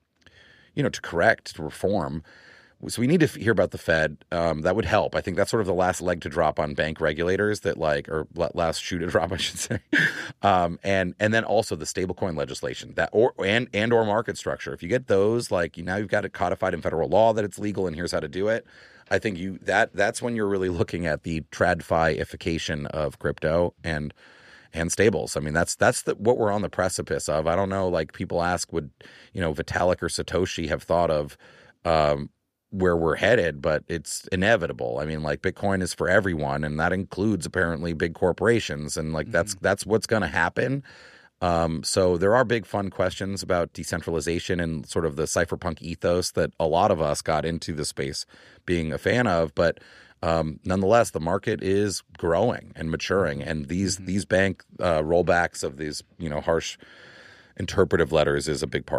to correct, to reform. So we need to hear about the Fed. That would help. I think that's sort of the last leg to drop on bank regulators or last shoe to drop, I should say. And then also the stablecoin legislation or market structure. If you get those, like now you've got it codified in federal law that it's legal and here's how to do it. I think that's when you're really looking at the TradFi-ification of crypto and stables. I mean, that's what we're on the precipice of. I don't know, like people ask, would, Vitalik or Satoshi have thought of where we're headed, but it's inevitable. I mean, like Bitcoin is for everyone, and that includes apparently big corporations, and like that's what's going to happen. So there are big fun questions about decentralization and sort of the cypherpunk ethos that a lot of us got into the space being a fan of, but nonetheless, the market is growing and maturing, and these bank rollbacks of these harsh interpretive letters is a big part of that.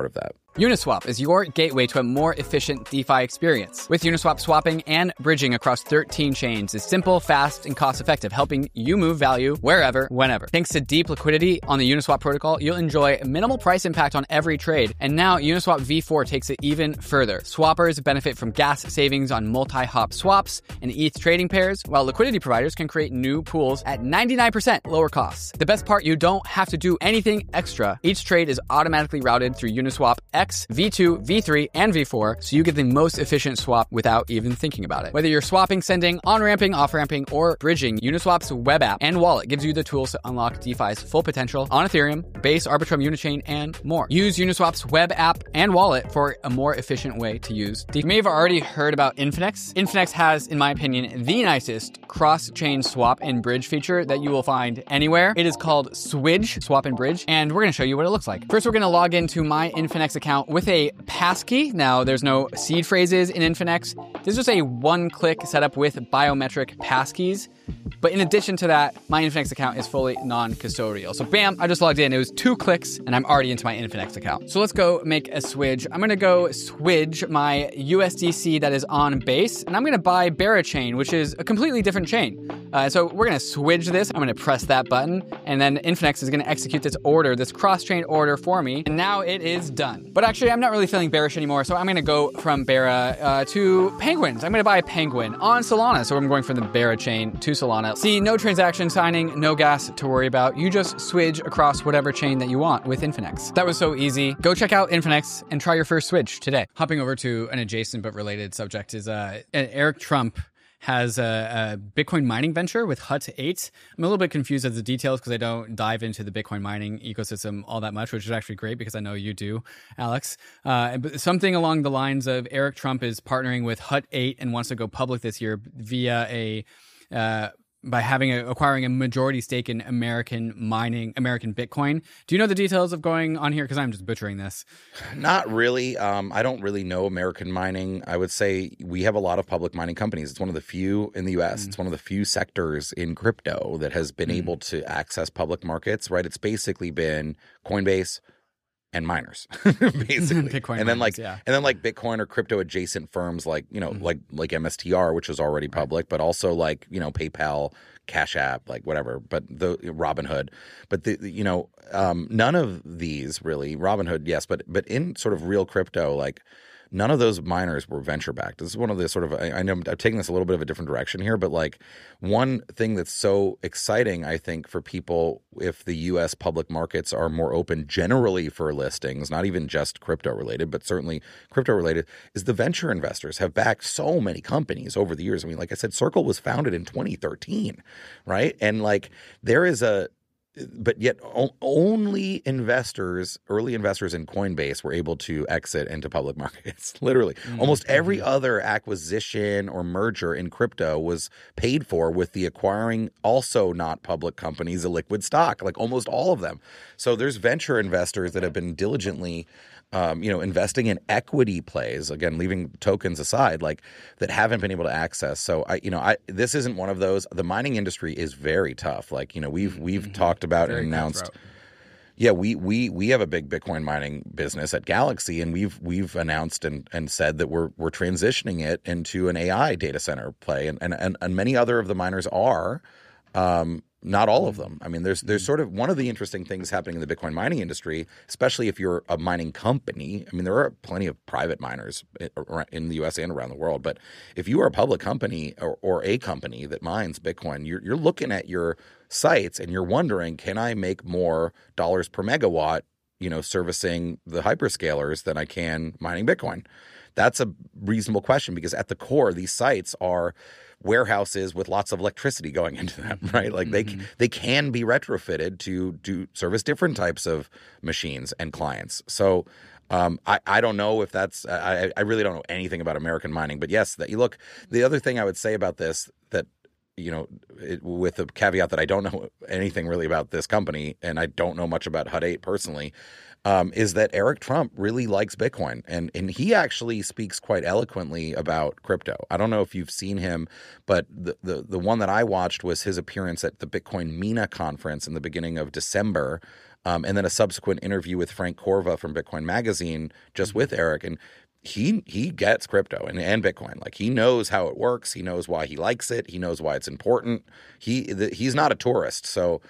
Uniswap is your gateway to a more efficient DeFi experience. With Uniswap, swapping and bridging across 13 chains is simple, fast, and cost-effective, helping you move value wherever, whenever. Thanks to deep liquidity on the Uniswap protocol, you'll enjoy minimal price impact on every trade. And now Uniswap v4 takes it even further. Swappers benefit from gas savings on multi-hop swaps and ETH trading pairs, while liquidity providers can create new pools at 99% lower costs. The best part, you don't have to do anything extra. Each trade is automatically routed through Uniswap X, V2, V3, and V4, so you get the most efficient swap without even thinking about it. Whether you're swapping, sending, on-ramping, off-ramping, or bridging, Uniswap's web app and wallet gives you the tools to unlock DeFi's full potential on Ethereum, Base, Arbitrum, Unichain, and more. Use Uniswap's web app and wallet for a more efficient way to use DeFi. You may have already heard about Infinex. Infinex has, in my opinion, the nicest cross-chain swap and bridge feature that you will find anywhere. It is called Swidge, Swap and Bridge, and we're going to show you what it looks like. First, we're going to log into my Infinex account with a passkey. Now, there's no seed phrases in Infinex. This is just a one-click setup with biometric passkeys. But in addition to that, my Infinex account is fully non-custodial. So bam, I just logged in. It was 2 clicks and I'm already into my Infinex account. So let's go make a swidge. I'm going to go swidge my USDC that is on Base, and I'm going to buy Berachain, which is a completely different chain. So we're going to swidge this. I'm going to press that button, and then Infinex is going to execute this order, this cross-chain order for me, and now it is done. But actually, I'm not really feeling bearish anymore, so I'm going to go from Bera to Penguins. I'm going to buy a Penguin on Solana, so I'm going from the Berachain to Solana. See, no transaction signing, no gas to worry about. You just swidge across whatever chain that you want with Infinex. That was so easy. Go check out Infinex and try your first switch today. Hopping over to an adjacent but related subject is Eric Trump has a Bitcoin mining venture with Hut 8. I'm a little bit confused as the details because I don't dive into the Bitcoin mining ecosystem all that much, which is actually great because I know you do, Alex. But something along the lines of Eric Trump is partnering with Hut 8 and wants to go public this year via by acquiring a majority stake in American Bitcoin. Do you know the details of going on here? Because I'm just butchering this. Not really. I don't really know American mining. I would say we have a lot of public mining companies. It's one of the few in the U.S. It's one of the few sectors in crypto that has been able to access public markets, right? It's basically been Coinbase and miners, basically. Bitcoin and then miners, and then Bitcoin or crypto adjacent firms like MSTR, which was already public, but also PayPal, Cash App, whatever, but the Robinhood. But none of these really, Robinhood, yes, but in sort of real crypto, none of those miners were venture backed. This is one of the sort of, I know I'm taking this a little bit of a different direction here, but one thing that's so exciting, I think, for people if the U.S. public markets are more open generally for listings, not even just crypto related, but certainly crypto related, is the venture investors have backed so many companies over the years. I mean, like I said, Circle was founded in 2013, right? And there is but yet only early investors in Coinbase were able to exit into public markets. Literally. Almost every other acquisition or merger in crypto was paid for with the acquiring also not public companies, a liquid stock, almost all of them. So there's venture investors that have been diligently investing in equity plays, again, leaving tokens aside, that haven't been able to access. So this isn't one of those. The mining industry is very tough. We've talked about very and announced. Cutthroat. Yeah, we have a big Bitcoin mining business at Galaxy, and we've announced and said that we're transitioning it into an AI data center play, and many other of the miners are. Not all of them. I mean, there's sort of one of the interesting things happening in the Bitcoin mining industry, especially if you're a mining company. I mean, there are plenty of private miners in the U.S. and around the world. But if you are a public company or a company that mines Bitcoin, you're looking at your sites and you're wondering, can I make more dollars per megawatt, servicing the hyperscalers than I can mining Bitcoin? That's a reasonable question because at the core, these sites are warehouses with lots of electricity going into them, right? They can be retrofitted to service different types of machines and clients. So I don't know if that's I really don't know anything about American mining, but yes, that you look. The other thing I would say about this that with the caveat that I don't know anything really about this company and I don't know much about Hut 8 personally. Is that Eric Trump really likes Bitcoin. And he actually speaks quite eloquently about crypto. I don't know if you've seen him, but the one that I watched was his appearance at the Bitcoin MENA conference in the beginning of December and then a subsequent interview with Frank Corva from Bitcoin Magazine, just with Eric, and he gets crypto and Bitcoin. Like, he knows how it works. He knows why he likes it. He knows why it's important. He's not a tourist. So,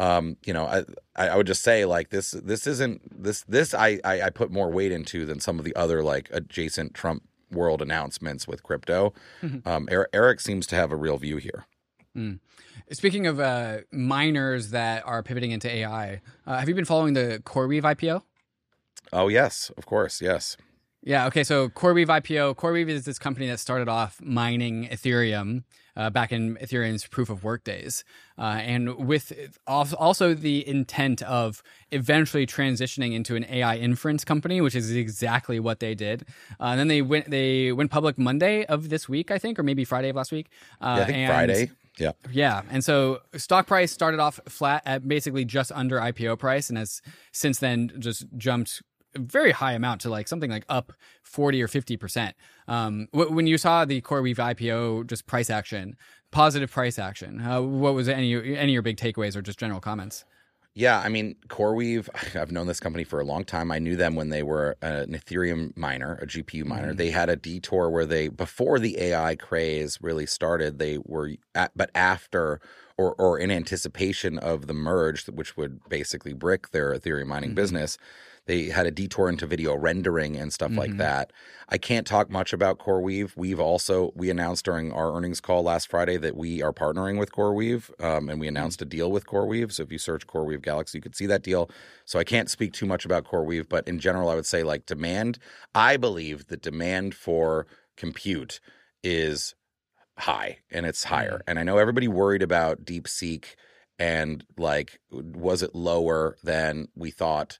I would just say, like, this isn't this I put more weight into than some of the other, like, adjacent Trump world announcements with crypto. Eric seems to have a real view here. Speaking of miners that are pivoting into AI, have you been following the CoreWeave IPO? Oh, yes, of course, yes. Yeah, okay, so CoreWeave IPO. CoreWeave is this company that started off mining Ethereum back in Ethereum's proof of work days. And with also the intent of eventually transitioning into an AI inference company, which is exactly what they did. And then they went public Monday of this week, I think, or maybe Friday of last week. I think Friday. Yeah. Yeah. And so stock price started off flat at basically just under IPO price, and has since then just jumped a very high amount to like something like up 40 or 50%. When you saw the CoreWeave IPO, just price action, positive price action, what was any of your big takeaways or just general comments? Yeah, I mean, CoreWeave, I've known this company for a long time. I knew them when they were an Ethereum miner, a GPU miner. They had a detour where before the AI craze really started, they were but after or in anticipation of the merge, which would basically brick their Ethereum mining business, they had a detour into video rendering and stuff like that. I can't talk much about CoreWeave. We announced during our earnings call last Friday that we are partnering with CoreWeave, and we announced a deal with CoreWeave. So if you search CoreWeave Galaxy, you could see that deal. So I can't speak too much about CoreWeave, but in general, I would say, like, I believe the demand for compute is high, and it's higher. And I know everybody worried about DeepSeek and, like, was it lower than we thought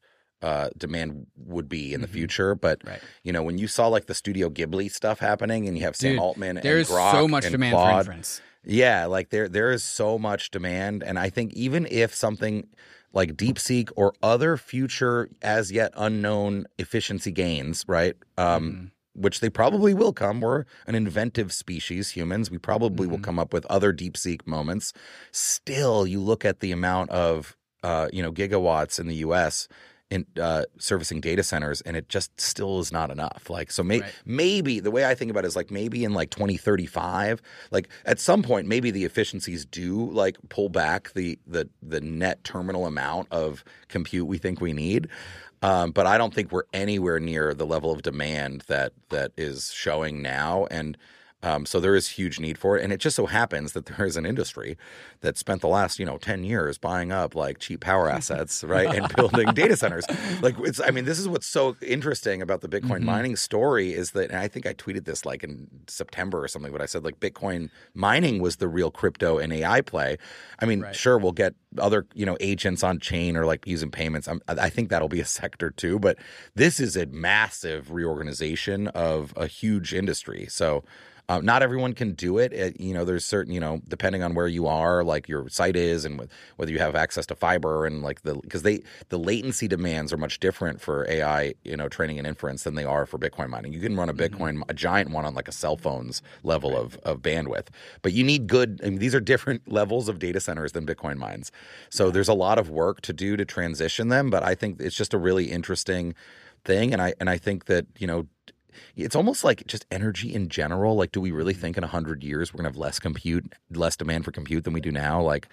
demand would be in the future. But, when you saw, like, the Studio Ghibli stuff happening, and you have Sam Altman and there's Grok so much and demand Claude, for inference. Yeah, like, there is so much demand. And I think even if something like DeepSeek or other future as yet unknown efficiency gains, right, which they probably will come. We're an inventive species, humans. We probably will come up with other DeepSeek moments. Still, you look at the amount of gigawatts in the U.S. in servicing data centers, and it just still is not enough. Like, so maybe the way I think about it is, like, maybe in like 2035, like at some point, maybe the efficiencies do, like, pull back the net terminal amount of compute we think we need. But I don't think we're anywhere near the level of demand that is showing now. And so there is huge need for it. And it just so happens that there is an industry that spent the last, 10 years buying up, like, cheap power assets, right, and building data centers. Like, this is what's so interesting about the Bitcoin mining story is that, and I think I tweeted this like in September or something, but I said, like, Bitcoin mining was the real crypto and AI play. I mean, sure, we'll get other, agents on chain or, like, using payments. I think that'll be a sector too, but this is a massive reorganization of a huge industry. So not everyone can do it. There's certain, depending on where you are, like your site is, and whether you have access to fiber, and like because the latency demands are much different for AI, training and inference than they are for Bitcoin mining. You can run a Bitcoin, a giant one, on like a cell phone's level of bandwidth, but you need these are different levels of data centers than Bitcoin mines. So there's a lot of work to do to transition them, but I think it's just a really interesting thing, and I think that, it's almost like just energy in general. Like, do we really think in 100 years we're going to have less demand for compute than we do now? Like,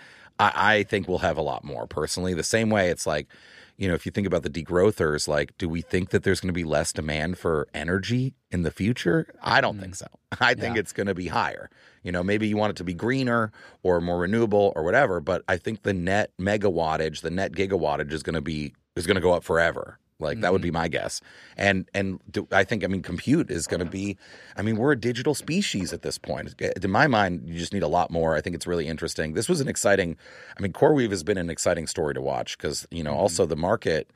I think we'll have a lot more, personally. The same way it's like, if you think about the degrowthers, like, do we think that there's going to be less demand for energy in the future? I don't think so. I think it's going to be higher. Maybe you want it to be greener or more renewable or whatever, but I think the net megawattage, the net gigawattage is going to go up forever. Like, that would be my guess. And I think, compute is going to be, we're a digital species at this point. In my mind, you just need a lot more. I think it's really interesting. This was an exciting, CoreWeave has been an exciting story to watch because, also the market,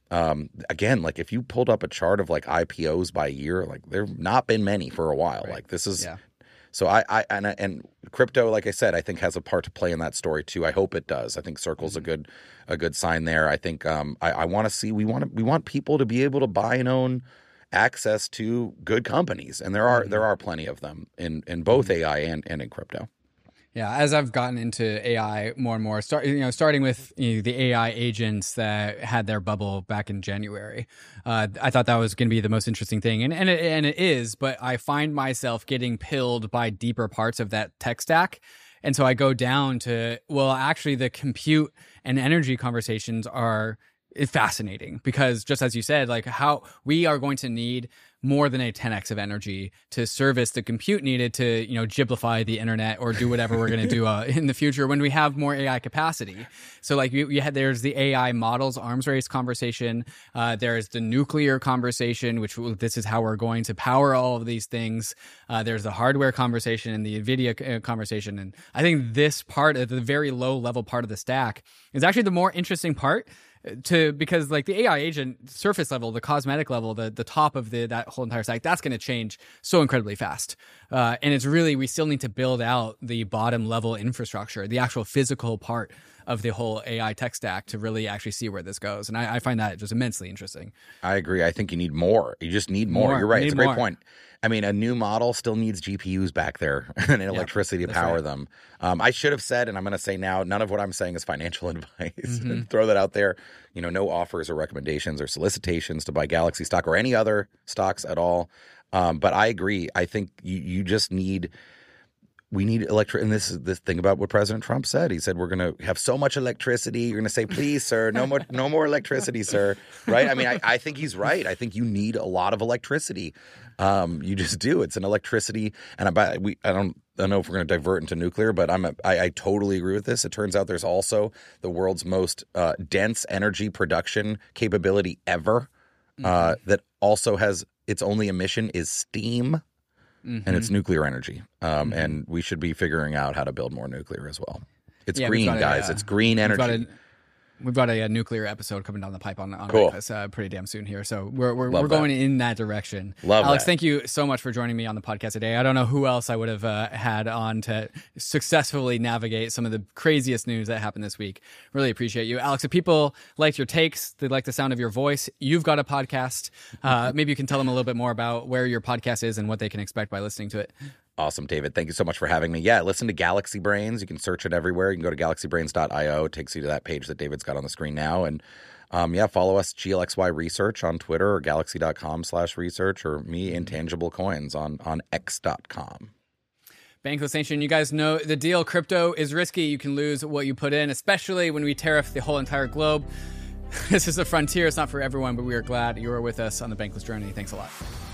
again, like, if you pulled up a chart of, like, IPOs by year, like, there have not been many for a while. Right. Like, this is... Yeah. So and crypto, like I said, I think has a part to play in that story too. I hope it does. I think Circle's a good sign there. I think I want to see we want people to be able to buy and own access to good companies, and there are plenty of them in both AI and in crypto. Yeah, as I've gotten into AI more and more, starting with the AI agents that had their bubble back in January, I thought that was going to be the most interesting thing, and it is. But I find myself getting pilled by deeper parts of that tech stack, and so I go down to, well, actually, the compute and energy conversations are fascinating because, just as you said, like how we are going to need more than a 10x of energy to service the compute needed to, giblify the internet or do whatever we're going to do in the future when we have more AI capacity. So like there's the AI models arms race conversation. There's the nuclear conversation, which this is how we're going to power all of these things. There's the hardware conversation and the NVIDIA conversation. And I think this part of the very low level part of the stack is actually the more interesting part, because like the AI agent surface level, the cosmetic level, the top of that whole entire stack, that's going to change so incredibly fast. And it's really, we still need to build out the bottom level infrastructure, the actual physical part of the whole AI tech stack to really actually see where this goes. And I find that just immensely interesting. I agree. I think you need more. You just need more. You're right. It's a great point. I mean, a new model still needs GPUs back there and electricity to power them. I should have said, and I'm going to say now, none of what I'm saying is financial advice. Throw that out there. No offers or recommendations or solicitations to buy Galaxy stock or any other stocks at all. But I agree. I think you just need. We need electric, and this is this thing about what President Trump said. He said we're going to have so much electricity. You're going to say, "Please, sir, no more electricity, sir." Right? I mean, I think he's right. I think you need a lot of electricity. You just do. It's an electricity, and I don't know if we're going to divert into nuclear, but I totally agree with this. It turns out there's also the world's most dense energy production capability ever that also has its only emission is steam. And it's nuclear energy. And we should be figuring out how to build more nuclear as well. It's green, guys. It's green energy. We've got a nuclear episode coming down the pipe on cool. this pretty damn soon here. So we're going in that direction. Alex, thank you so much for joining me on the podcast today. I don't know who else I would have had on to successfully navigate some of the craziest news that happened this week. Really appreciate you. Alex, if people liked your takes, they like the sound of your voice, you've got a podcast. Maybe you can tell them a little bit more about where your podcast is and what they can expect by listening to it. Awesome, David. Thank you so much for having me. Yeah, listen to Galaxy Brains. You can search it everywhere. You can go to galaxybrains.io. It takes you to that page that David's got on the screen now. And follow us, GLXY Research on Twitter or galaxy.com/research, or me, Intangible Coins on x.com. Bankless Nation, you guys know the deal. Crypto is risky. You can lose what you put in, especially when we tariff the whole entire globe. This is a frontier. It's not for everyone, but we are glad you are with us on the Bankless journey. Thanks a lot.